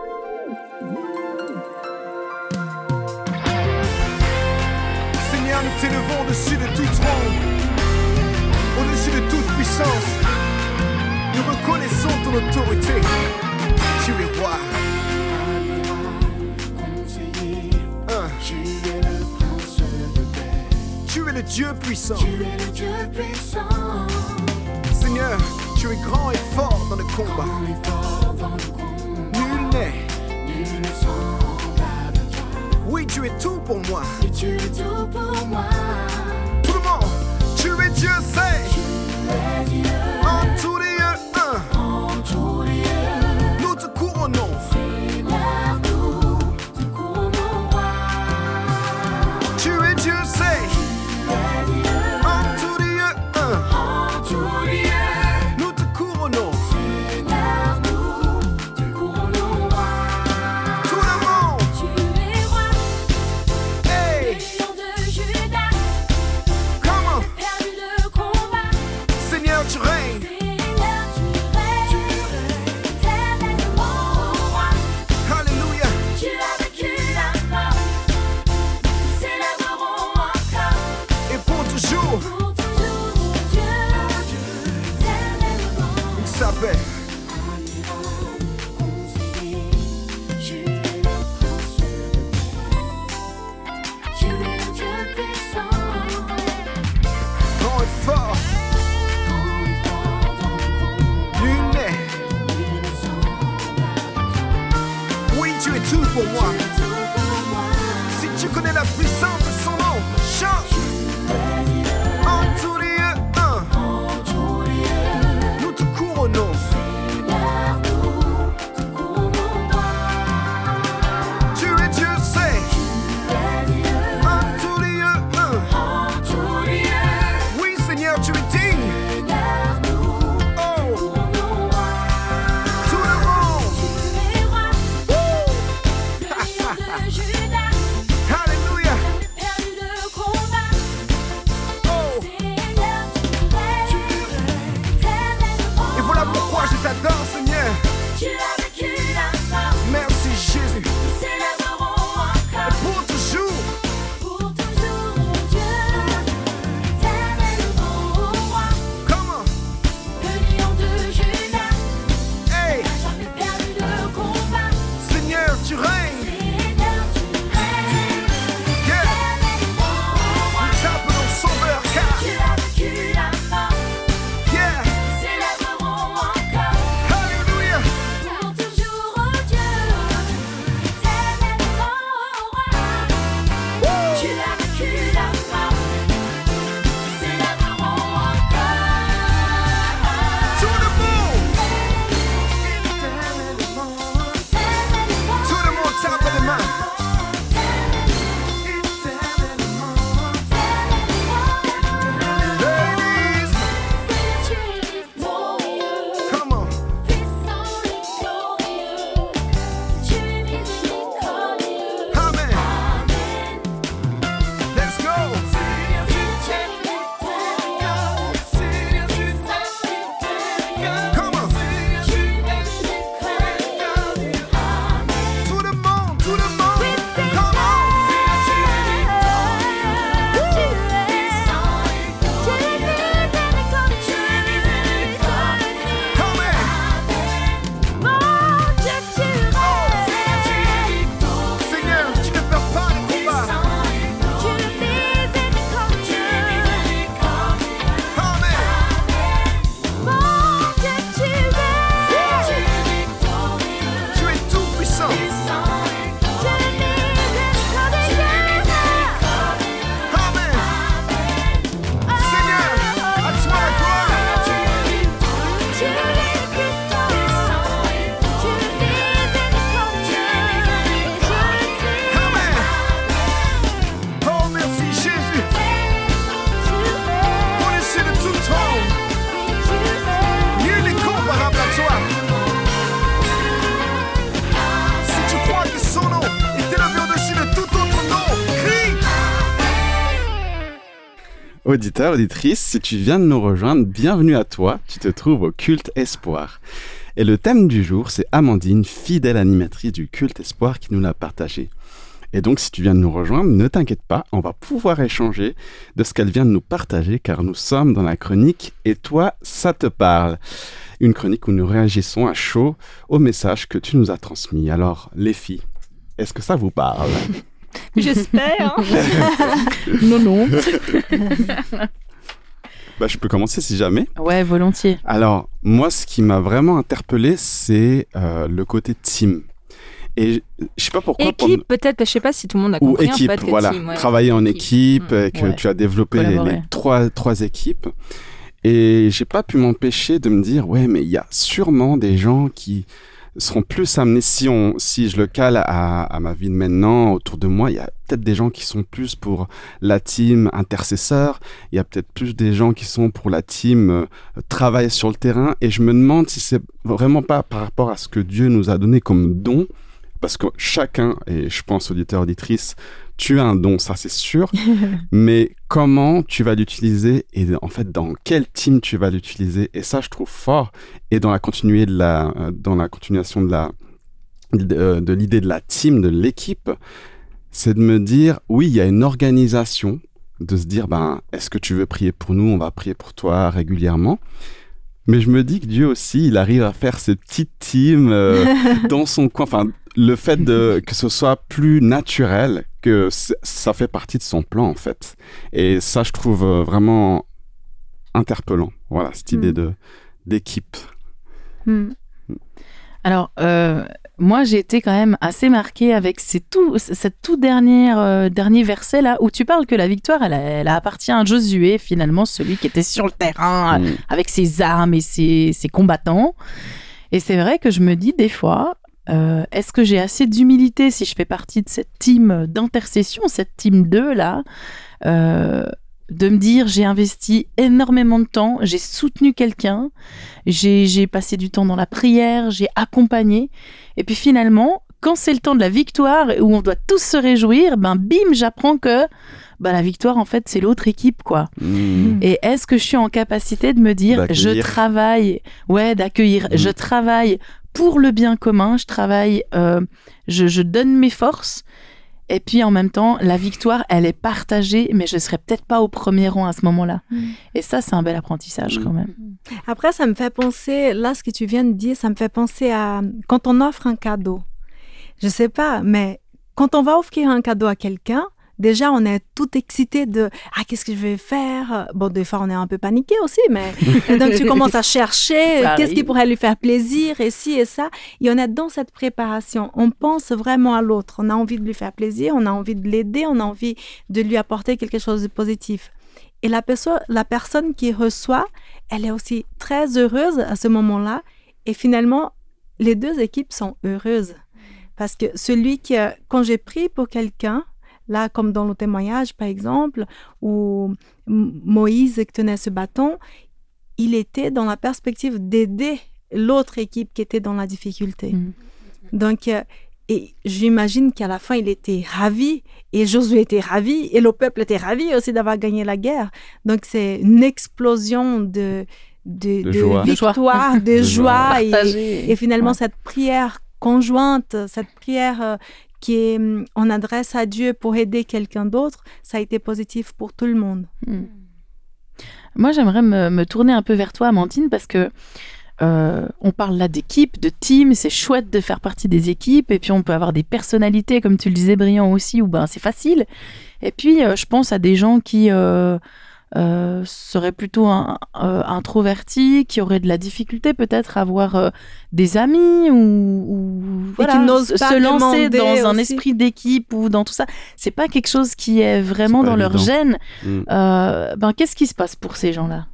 Seigneur, nous t'élevons au-dessus de tout trône, au-dessus de toute puissance. Nous reconnaissons ton autorité. Tu es roi. Un. Tu es le Dieu puissant. Seigneur, tu es grand et fort dans le combat. Nul n'est. Oui, tu es tout pour moi. Tout le monde, tu es Dieu, c'est. En tous les lieux, un. Nous te couronnons. Tu es Dieu, c'est. En tous les lieux, un. Nous te couronnons. Tout le monde. Hey. Comment? Seigneur, tu règnes. Alléluia. Et pour toujours, il s'appelle. la puissance de son nom. Chante. En tous lieux, hein. Nous te couronnons. Tu es Dieu, c'est. En tous lieux, hein. Oui, Seigneur, tu es digne. Oh. Tout le monde. Alléluia. Oh. Et voilà pourquoi je t'adore, Seigneur. Merci, Jésus. Et pour toujours. Comment? Hey. Seigneur, tu règnes. Yeah. Nous t'appelons Sauveur, car. Yeah. Alléluia. Tout le monde. Tout le monde tape les mains. Ladies. Come on. Amen. Let's go. Come on. Tout le monde, tout le monde. Come on. Seigneur, tu ne perds pas le combat. Amen. Tu es tout puissant. Amen. Seigneur, à toi la gloire. Amen. Oh, merci Jésus. Au-dessus de tout trône, nul n'est comparable à toi. Si tu crois que son nom est élevé au-dessus de tout autre nom, crie. Auditeur, auditrice, si tu viens de nous rejoindre, bienvenue à toi. Tu te trouves au Culte Espoir. Et le thème du jour, c'est Amandine, fidèle animatrice du Culte Espoir, qui nous l'a partagé. Et donc, si tu viens de nous rejoindre, ne t'inquiète pas, on va pouvoir échanger de ce qu'elle vient de nous partager, car nous sommes dans la chronique « Et toi, ça te parle ?» Une chronique où nous réagissons à chaud au message que tu nous as transmis. Alors, les filles, est-ce que ça vous parle? J'espère. Non, non. Bah, je peux commencer si jamais. Ouais, volontiers. Alors, moi, ce qui m'a vraiment interpellé, c'est euh, le côté team. Et je je sais pas pourquoi. Équipe, pendant- peut-être, je sais pas si tout le monde a Ou compris équipe, en fait que voilà. team, ouais. Travailler en équipe, Mmh. et que Ouais. tu as développé les, Collaborer. les trois, trois équipes. Et j'ai pas pu m'empêcher de me dire, ouais, mais il y a sûrement des gens qui seront plus amenés, si, on, si je le cale à, à ma vie de maintenant, autour de moi, il y a peut-être des gens qui sont plus pour la team intercesseur, il y a peut-être plus des gens qui sont pour la team euh, travail sur le terrain, et je me demande si c'est vraiment pas par rapport à ce que Dieu nous a donné comme don, parce que chacun, et je pense auditeur, auditrice, tu as un don, ça c'est sûr, mais comment tu vas l'utiliser et en fait dans quel team tu vas l'utiliser, et ça je trouve fort. Et dans la continuité de la, dans la continuation de la, de, de l'idée de la team, de l'équipe, c'est de me dire oui, il y a une organisation, de se dire ben est-ce que tu veux prier pour nous, on va prier pour toi régulièrement. Mais je me dis que Dieu aussi, il arrive à faire ces petites teams euh, dans son coin. Enfin, le fait de, que ce soit plus naturel, que c- ça fait partie de son plan, en fait. Et ça, je trouve euh, vraiment interpellant. Voilà, cette idée Mm. de, d'équipe. Hmm. Alors, euh, moi, j'ai été quand même assez marquée avec ces tout, cette tout dernière, euh, dernier verset là où tu parles que la victoire, elle, a- elle a appartient à Josué, finalement, celui qui était sur le terrain Mm. euh, avec ses armes et ses, ses combattants. Et c'est vrai que je me dis des fois, euh, est-ce que j'ai assez d'humilité si je fais partie de cette team d'intercession, cette team deux là, euh, de me dire j'ai investi énormément de temps, j'ai soutenu quelqu'un, j'ai, j'ai passé du temps dans la prière, j'ai accompagné, et puis finalement, quand c'est le temps de la victoire où on doit tous se réjouir, ben bim, j'apprends que ben, la victoire en fait c'est l'autre équipe quoi. Mm. Et est-ce que je suis en capacité de me dire je D'accueillir. travaille, ouais d'accueillir, Mm. je travaille pour le bien commun, je travaille, euh, je, je donne mes forces. Et puis en même temps, la victoire, elle est partagée, mais je serai peut-être pas au premier rang à ce moment-là. Mm. Et ça, c'est un bel apprentissage Mm. quand même. Après, ça me fait penser, là, ce que tu viens de dire, ça me fait penser à quand on offre un cadeau. Je sais pas, mais quand on va offrir un cadeau à quelqu'un, déjà, on est tout excité de « Ah, qu'est-ce que je vais faire ?» Bon, des fois, on est un peu paniqué aussi, mais et donc tu commences à chercher Ça qu'est-ce qui arrive. pourrait lui faire plaisir, et ci et ça. Et on est dans cette préparation. On pense vraiment à l'autre. On a envie de lui faire plaisir, on a envie de l'aider, on a envie de lui apporter quelque chose de positif. Et la, perso- la personne qui reçoit, elle est aussi très heureuse à ce moment-là. Et finalement, les deux équipes sont heureuses. Parce que celui qui, a- quand j'ai pris pour quelqu'un, là, comme dans le témoignage, par exemple, où M- Moïse tenait ce bâton, il était dans la perspective d'aider l'autre équipe qui était dans la difficulté. Mm. Donc, euh, et j'imagine qu'à la fin, il était ravi, et Josué était ravi, et le peuple était ravi aussi d'avoir gagné la guerre. Donc, c'est une explosion de, de, De de joie. victoire, de, De joie. joie, et, Partagé. et finalement, Ouais. cette prière conjointe, cette prière euh, qui est, hum, on adresse à Dieu pour aider quelqu'un d'autre, ça a été positif pour tout le monde. Mm. Moi, j'aimerais me, me tourner un peu vers toi, Amandine, parce que euh, on parle là d'équipe, de team, c'est chouette de faire partie des équipes, et puis on peut avoir des personnalités, comme tu le disais, brillants aussi, où ben, c'est facile. Et puis, euh, je pense à des gens qui euh, euh, seraient plutôt un- euh, introvertis, qui auraient de la difficulté peut-être à avoir euh, des amis, ou, ou voilà, qui n'osent se- pas se lancer demander dans un aussi. esprit d'équipe ou dans tout ça. C'est pas quelque chose qui est vraiment C'est pas dans leur évident. gène. Mm. Euh, ben, qu'est-ce qui se passe pour ces gens-là?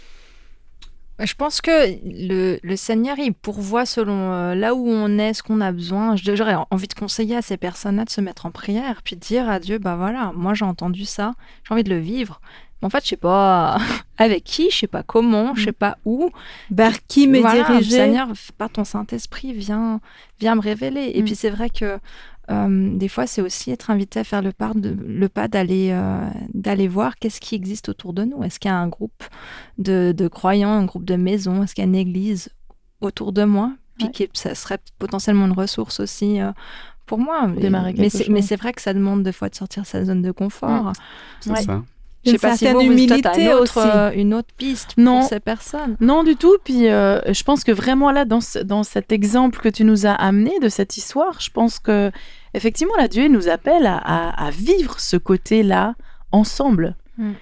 Je pense que le, le Seigneur, il pourvoit selon euh, là où on est, ce qu'on a besoin. Je- J'aurais envie de conseiller à ces personnes-là de se mettre en prière, puis de dire à Dieu, bah voilà, moi j'ai entendu ça, j'ai envie de le vivre. Mais en fait, je sais pas avec qui, je sais pas comment, je sais pas où. Vers qui me Voilà, diriger? Seigneur, par ton Saint-Esprit, viens, viens me révéler. Et Mm. puis c'est vrai que euh, des fois, c'est aussi être invité à faire le pas, de, le pas d'aller, euh, d'aller voir qu'est-ce qui existe autour de nous. Est-ce qu'il y a un groupe de, de croyants, un groupe de maisons? Est-ce qu'il y a une église autour de moi? Puis Ouais. qui, ça serait potentiellement une ressource aussi euh, pour moi. Mais, Démarrer mais quelque c'est, mais chose. c'est vrai que ça demande des fois de sortir sa zone de confort. C'est Ouais. ça. Je sais Une pas si certaine vous, vous toi, t'as une humilité autre, aussi. euh, une autre piste Non. pour ces personnes. Non, du tout. Puis euh, je pense que vraiment là, dans, ce- dans cet exemple que tu nous as amené de cette histoire, je pense que effectivement, là, Dieu nous appelle à, à- à vivre ce côté-là ensemble.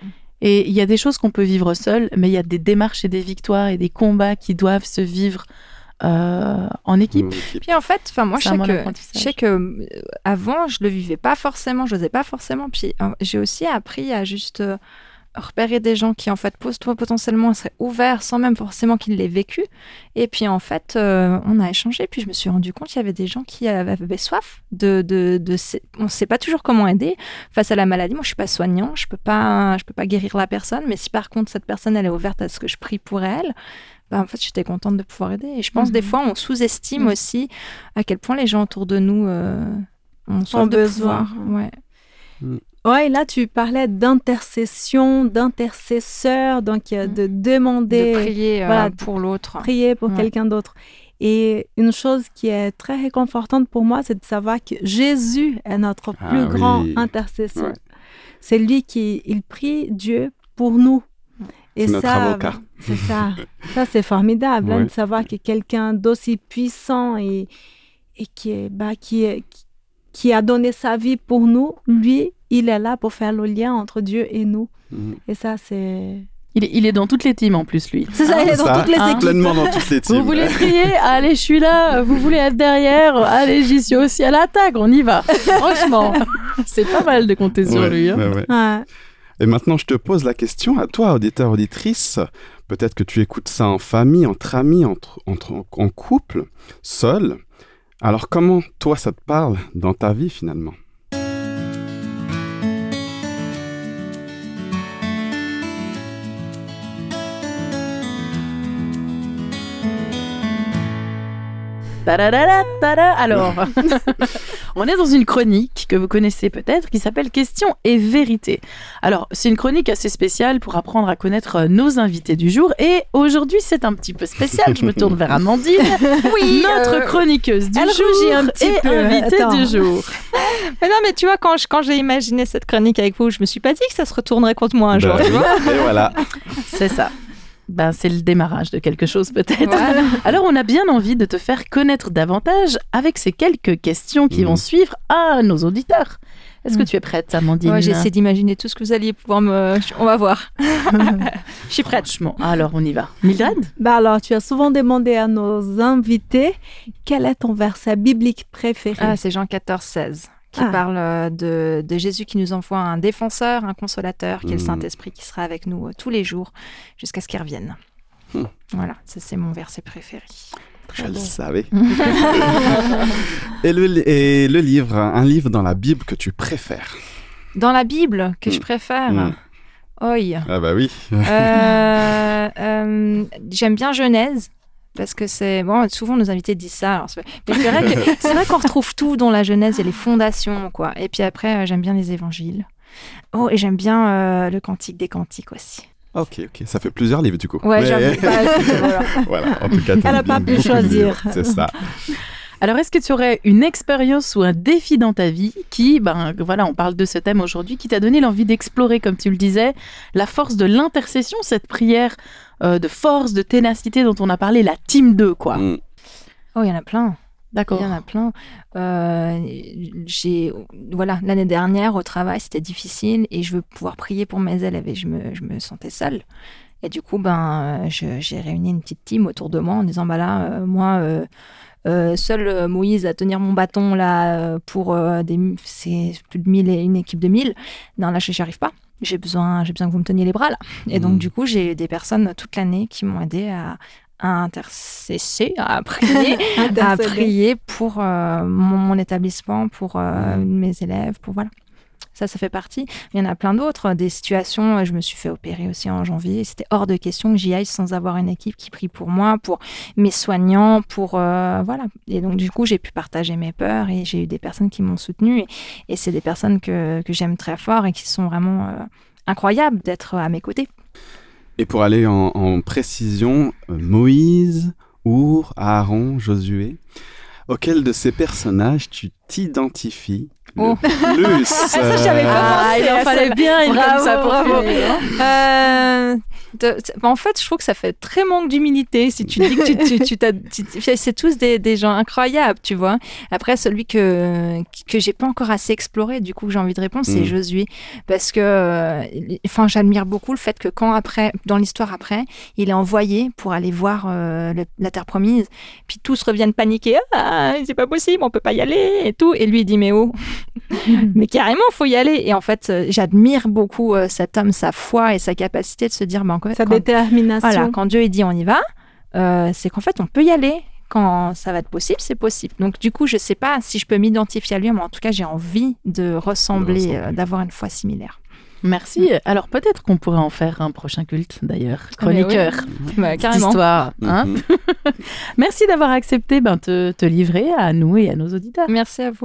Et il y a des choses qu'on peut vivre seul, mais il y a des démarches et des victoires et des combats qui doivent se vivre euh, en équipe. Mon équipe. Puis en fait, enfin moi je C'est un sais bon que apprentissage. je sais que euh, avant je le vivais pas forcément, je n'osais pas forcément. Puis euh, j'ai aussi appris à juste euh, repérer des gens qui en fait pos- potentiellement seraient ouverts sans même forcément qu'ils l'aient vécu. Et puis en fait, euh, on a échangé. Puis je me suis rendu compte qu'il y avait des gens qui avaient, avaient soif de de, de sé- on sait pas toujours comment aider face à la maladie. Moi je suis pas soignant, je peux pas je peux pas guérir la personne. Mais si par contre cette personne elle est ouverte à ce que je prie pour elle. Bah, en fait, j'étais contente de pouvoir aider. Et je pense Mhm. des fois, on sous-estime Mhm. aussi à quel point les gens autour de nous euh, ont soif Ont de besoin. pouvoir. Ouais. Ouais, là, tu parlais d'intercession, d'intercesseur, donc euh, Mm. de demander, De prier euh, voilà, pour l'autre. prier pour Ouais. quelqu'un d'autre. Et une chose qui est très réconfortante pour moi, c'est de savoir que Jésus est notre Ah plus grand oui. intercesseur. Ouais. C'est lui qui il prie Dieu pour nous. Et C'est notre ça, avocat. c'est ça. Ça, c'est formidable hein, Ouais. de savoir que quelqu'un d'aussi puissant et, et qui, est, bah, qui, est, qui a donné sa vie pour nous, lui, il est là pour faire le lien entre Dieu et nous. Mhm. Et ça, c'est Il est, il est dans toutes les teams en plus, lui. C'est ça, il est dans Ça, toutes les hein. équipes. Pleinement dans toutes les teams. Vous voulez crier? Allez, je suis là. Vous voulez être derrière? Allez, j'y suis aussi à l'attaque. On y va. Franchement, c'est pas mal de compter sur Ouais, lui. hein. ouais, ouais. Ouais. Et maintenant, je te pose la question à toi, auditeur, auditrice. Peut-être que tu écoutes ça en famille, entre amis, entre, entre, en couple, seul. Alors, comment, toi, ça te parle dans ta vie, finalement? Tadadada, tada. Alors, on est dans une chronique que vous connaissez peut-être qui s'appelle Questions et vérité. Alors, c'est une chronique assez spéciale pour apprendre à connaître nos invités du jour. Et aujourd'hui, c'est un petit peu spécial. Je me tourne vers Amandine, Oui, notre euh, chroniqueuse du elle jour rougit un petit et peu. invitée Attends. du jour. Mais non, mais tu vois, quand, je- quand j'ai imaginé cette chronique avec vous, je me suis pas dit que ça se retournerait contre moi un jour. Ben tu oui, vois. et voilà. C'est ça. Ben, c'est le démarrage de quelque chose peut-être. Voilà. Alors, on a bien envie de te faire connaître davantage avec ces quelques questions qui Mhm. vont suivre à nos auditeurs. Est-ce que Mhm. tu es prête, Amandine? Ouais, j'ai essayé d'imaginer tout ce que vous alliez pouvoir me. On va voir. Je suis prête. Franchement, alors on y va. Mildred? Bah alors, tu as souvent demandé à nos invités quel est ton verset biblique préféré. Ah, c'est Jean quatorze, seize qui Ah. parle euh, de, de Jésus qui nous envoie un défenseur, un consolateur, qui est le Mhm. Saint-Esprit qui sera avec nous euh, tous les jours jusqu'à ce qu'il revienne. Mhm. Voilà, ça c'est mon verset préféré. Je le savais. et, le, li- et le livre, un livre dans la Bible que tu préfères? Dans la Bible, que je Mhm. préfère, Mhm. Oi. Ah bah oui. Euh, euh, j'aime bien Genèse. Parce que c'est bon, souvent nos invités disent ça. Alors c'est mais c'est vrai que c'est vrai qu'on retrouve tout dans la Genèse, il y a les fondations, quoi. Et puis après, euh, j'aime bien les évangiles. Oh, et j'aime bien euh, le Cantique des Cantiques aussi. Ok, ok. Ça fait plusieurs livres du coup. Ouais, Mais- j'avoue. Bah, écoute, voilà. voilà, en tout cas. Elle t'aimes a pas bien pu beaucoup de choisir. livres, C'est ça. Alors, est-ce que tu aurais une expérience ou un défi dans ta vie qui, ben voilà, on parle de ce thème aujourd'hui, qui t'a donné l'envie d'explorer, comme tu le disais, la force de l'intercession, cette prière euh, de force, de ténacité dont on a parlé, la team deux, quoi. Mm. Oh, il y en a plein. D'accord. Il y en a plein. Euh, j'ai, voilà, l'année dernière au travail, c'était difficile et je veux pouvoir prier pour mes élèves et je me, je me sentais seule. Et du coup, ben, je- j'ai réuni une petite team autour de moi en disant, bah là, euh, moi, euh, euh, seul euh, Moïse à tenir mon bâton là euh, pour euh, des, c'est plus de mille et une équipe de mille. Non, là, je n'y arrive pas. J'ai besoin, j'ai besoin que vous me teniez les bras là. Et donc, Mhm. du coup, j'ai des personnes toute l'année qui m'ont aidé à, à intercesser, à prier, à Intercéder. prier pour euh, mon, mon établissement, pour euh, Mhm. mes élèves, pour voilà. Ça, ça fait partie. Il y en a plein d'autres. Des situations, euh, je me suis fait opérer aussi en janvier. C'était hors de question que j'y aille sans avoir une équipe qui prie pour moi, pour mes soignants, pour... euh, voilà. Et donc, du coup, j'ai pu partager mes peurs et j'ai eu des personnes qui m'ont soutenue. Et, et c'est des personnes que, que j'aime très fort et qui sont vraiment euh, incroyables d'être à mes côtés. Et pour aller en, en précision, euh, Moïse, Our, Aaron, Josué, auquel de ces personnages tu t'identifies Oh. le plus? ça, j'avais pas Ah, pensé il en à fallait celle-là. bien une Bravo, comme ça pour bravo. finir, hein. Euh, de- t- en fait, je trouve que ça fait très manque d'humilité si tu dis que tu, tu, tu t'as- tu- c'est tous des, des gens incroyables, tu vois. Après, celui que que j'ai pas encore assez exploré, du coup, j'ai envie de répondre, c'est Mm. Josué, parce que, euh, enfin, j'admire beaucoup le fait que quand après, dans l'histoire après, il est envoyé pour aller voir euh, le- la terre promise, puis tous reviennent paniquer, ah, c'est pas possible, on peut pas y aller et tout, et lui il dit mais oh. Mais carrément, faut y aller. Et en fait, euh, j'admire beaucoup euh, cet homme, sa foi et sa capacité de se dire, bah, en fait, Sa quand, détermination. voilà, quand Dieu il dit on y va, euh, c'est qu'en fait, on peut y aller. Quand ça va être possible, c'est possible. Donc, du coup, je sais pas si je peux m'identifier à lui, mais en tout cas, j'ai envie de ressembler, ressembler. euh, d'avoir une foi similaire. Merci. Alors, peut-être qu'on pourrait en faire un prochain culte, d'ailleurs. Ah, mais Chroniqueur Bah, carrément. d'histoire. Hein. Mhm. Merci d'avoir accepté ben, te, te livrer à nous et à nos auditeurs. Merci à vous.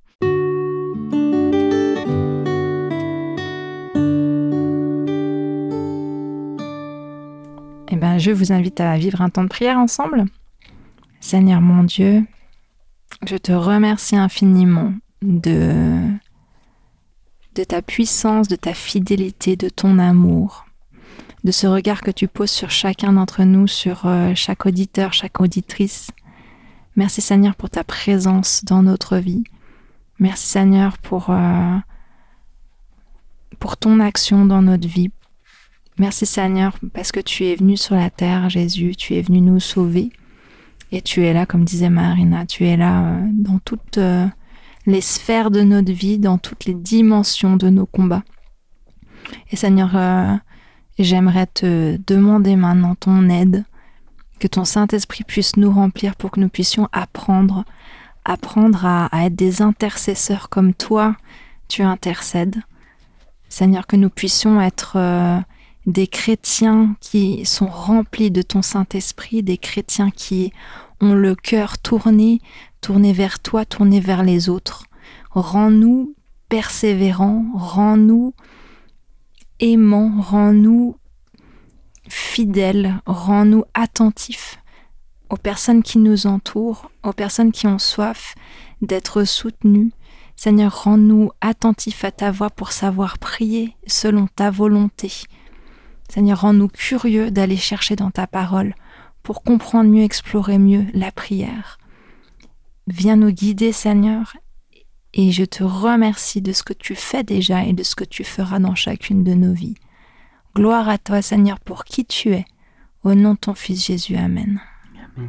Eh ben, je vous invite à vivre un temps de prière ensemble. Seigneur mon Dieu, je te remercie infiniment de, de ta puissance, de ta fidélité, de ton amour, de ce regard que tu poses sur chacun d'entre nous, sur euh, chaque auditeur, chaque auditrice. Merci Seigneur pour ta présence dans notre vie. Merci Seigneur pour, euh, pour ton action dans notre vie, Merci Seigneur parce que tu es venu sur la terre, Jésus, tu es venu nous sauver. Et tu es là, comme disait Marina, tu es là euh, dans toutes euh, les sphères de notre vie, dans toutes les dimensions de nos combats. Et Seigneur, euh, j'aimerais te demander maintenant ton aide, que ton Saint-Esprit puisse nous remplir pour que nous puissions apprendre, apprendre à, à être des intercesseurs comme toi, tu intercèdes. Seigneur, que nous puissions être euh, des chrétiens qui sont remplis de ton Saint-Esprit, des chrétiens qui ont le cœur tourné, tourné vers toi, tourné vers les autres. Rends-nous persévérants, rends-nous aimants, rends-nous fidèles, rends-nous attentifs aux personnes qui nous entourent, aux personnes qui ont soif d'être soutenues. Seigneur, rends-nous attentifs à ta voix pour savoir prier selon ta volonté. Seigneur, rends-nous curieux d'aller chercher dans ta parole pour comprendre mieux, explorer mieux la prière. Viens nous guider, Seigneur, et je te remercie de ce que tu fais déjà et de ce que tu feras dans chacune de nos vies. Gloire à toi, Seigneur, pour qui tu es. Au nom de ton Fils Jésus, Amen. Amen.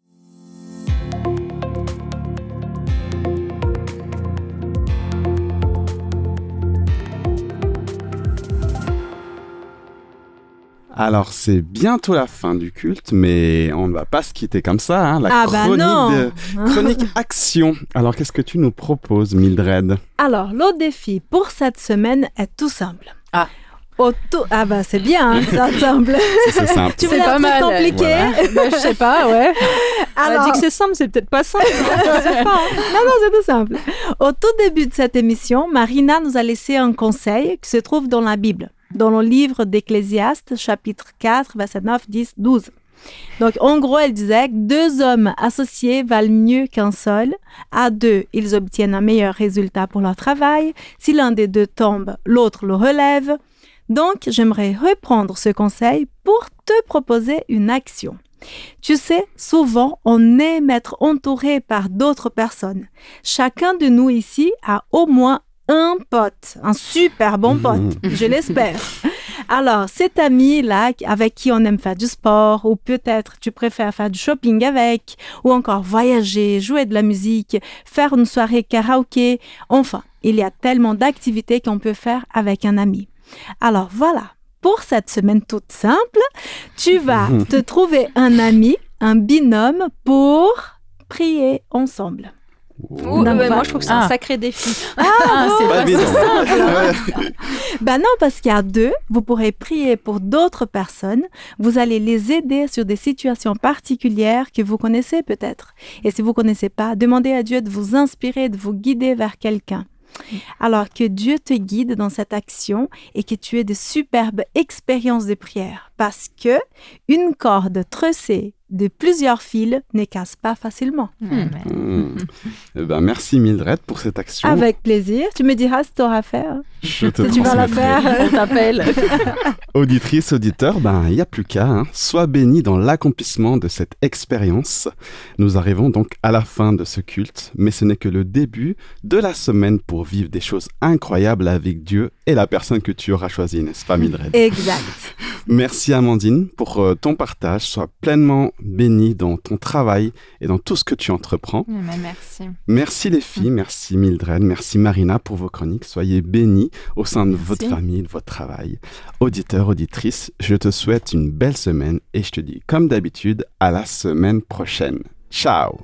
Alors, c'est bientôt la fin du culte, mais on ne va pas se quitter comme ça. Hein, la ah bah chronique, non de, chronique action. Alors, qu'est-ce que tu nous proposes, Mildred? Alors, le défi pour cette semaine est tout simple. Ah. Auto... Ah bah c'est bien, hein, ça semble. C'est simple. Tu veux pas mal compliqué voilà. bah, Je sais pas, ouais. Alors... On a dit que c'est simple, c'est peut-être pas simple. Je sais pas. Non, non, c'est tout simple. Au tout début de cette émission, Marina nous a laissé un conseil qui se trouve dans la Bible, dans le livre d'Ecclésiaste, chapitre quatre, versets neuf, dix, douze. Donc, en gros, elle disait que deux hommes associés valent mieux qu'un seul. À deux, ils obtiennent un meilleur résultat pour leur travail. Si l'un des deux tombe, l'autre le relève. Donc, j'aimerais reprendre ce conseil pour te proposer une action. Tu sais, souvent, on aime être entouré par d'autres personnes. Chacun de nous ici a au moins un pote, un super bon pote, je l'espère. Alors, cet ami-là avec qui on aime faire du sport, ou peut-être tu préfères faire du shopping avec, ou encore voyager, jouer de la musique, faire une soirée karaoké. Enfin, il y a tellement d'activités qu'on peut faire avec un ami. Alors voilà, pour cette semaine toute simple, tu vas te trouver un ami, un binôme pour prier ensemble. Oh, non, bah, moi, je trouve que c'est ah. un sacré défi. Ah, ah c'est pas pas simple. Ben non, parce qu'à deux, vous pourrez prier pour d'autres personnes. Vous allez les aider sur des situations particulières que vous connaissez peut-être. Et si vous ne connaissez pas, demandez à Dieu de vous inspirer, de vous guider vers quelqu'un. Alors que Dieu te guide dans cette action et que tu aies de superbes expériences de prière. Parce que une corde tressée de plusieurs fils ne casse pas facilement. Mmh. Mmh. Eh ben, merci Mildred pour cette action. Avec plaisir. Tu me diras si tu auras à faire. Je te si tu vas la faire, on t'appelle. Auditrice, auditeur, ben il n'y a plus qu'à. Hein. Sois béni dans l'accomplissement de cette expérience. Nous arrivons donc à la fin de ce culte, mais ce n'est que le début de la semaine pour vivre des choses incroyables avec Dieu et la personne que tu auras choisie, n'est-ce pas Mildred? Exact. Merci Amandine pour euh, ton partage. Sois pleinement bénie dans ton travail et dans tout ce que tu entreprends. Mais merci. Merci les filles, merci Mildred, merci Marina pour vos chroniques. Soyez bénis au sein de merci. Votre famille, de votre travail. Auditeur, auditrice, je te souhaite une belle semaine et je te dis comme d'habitude à la semaine prochaine. Ciao.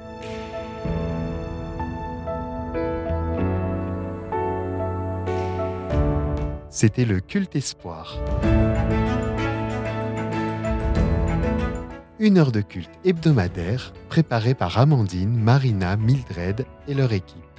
C'était le Culte Espoir. Une heure de culte hebdomadaire préparée par Amandine, Marina, Mildred et leur équipe.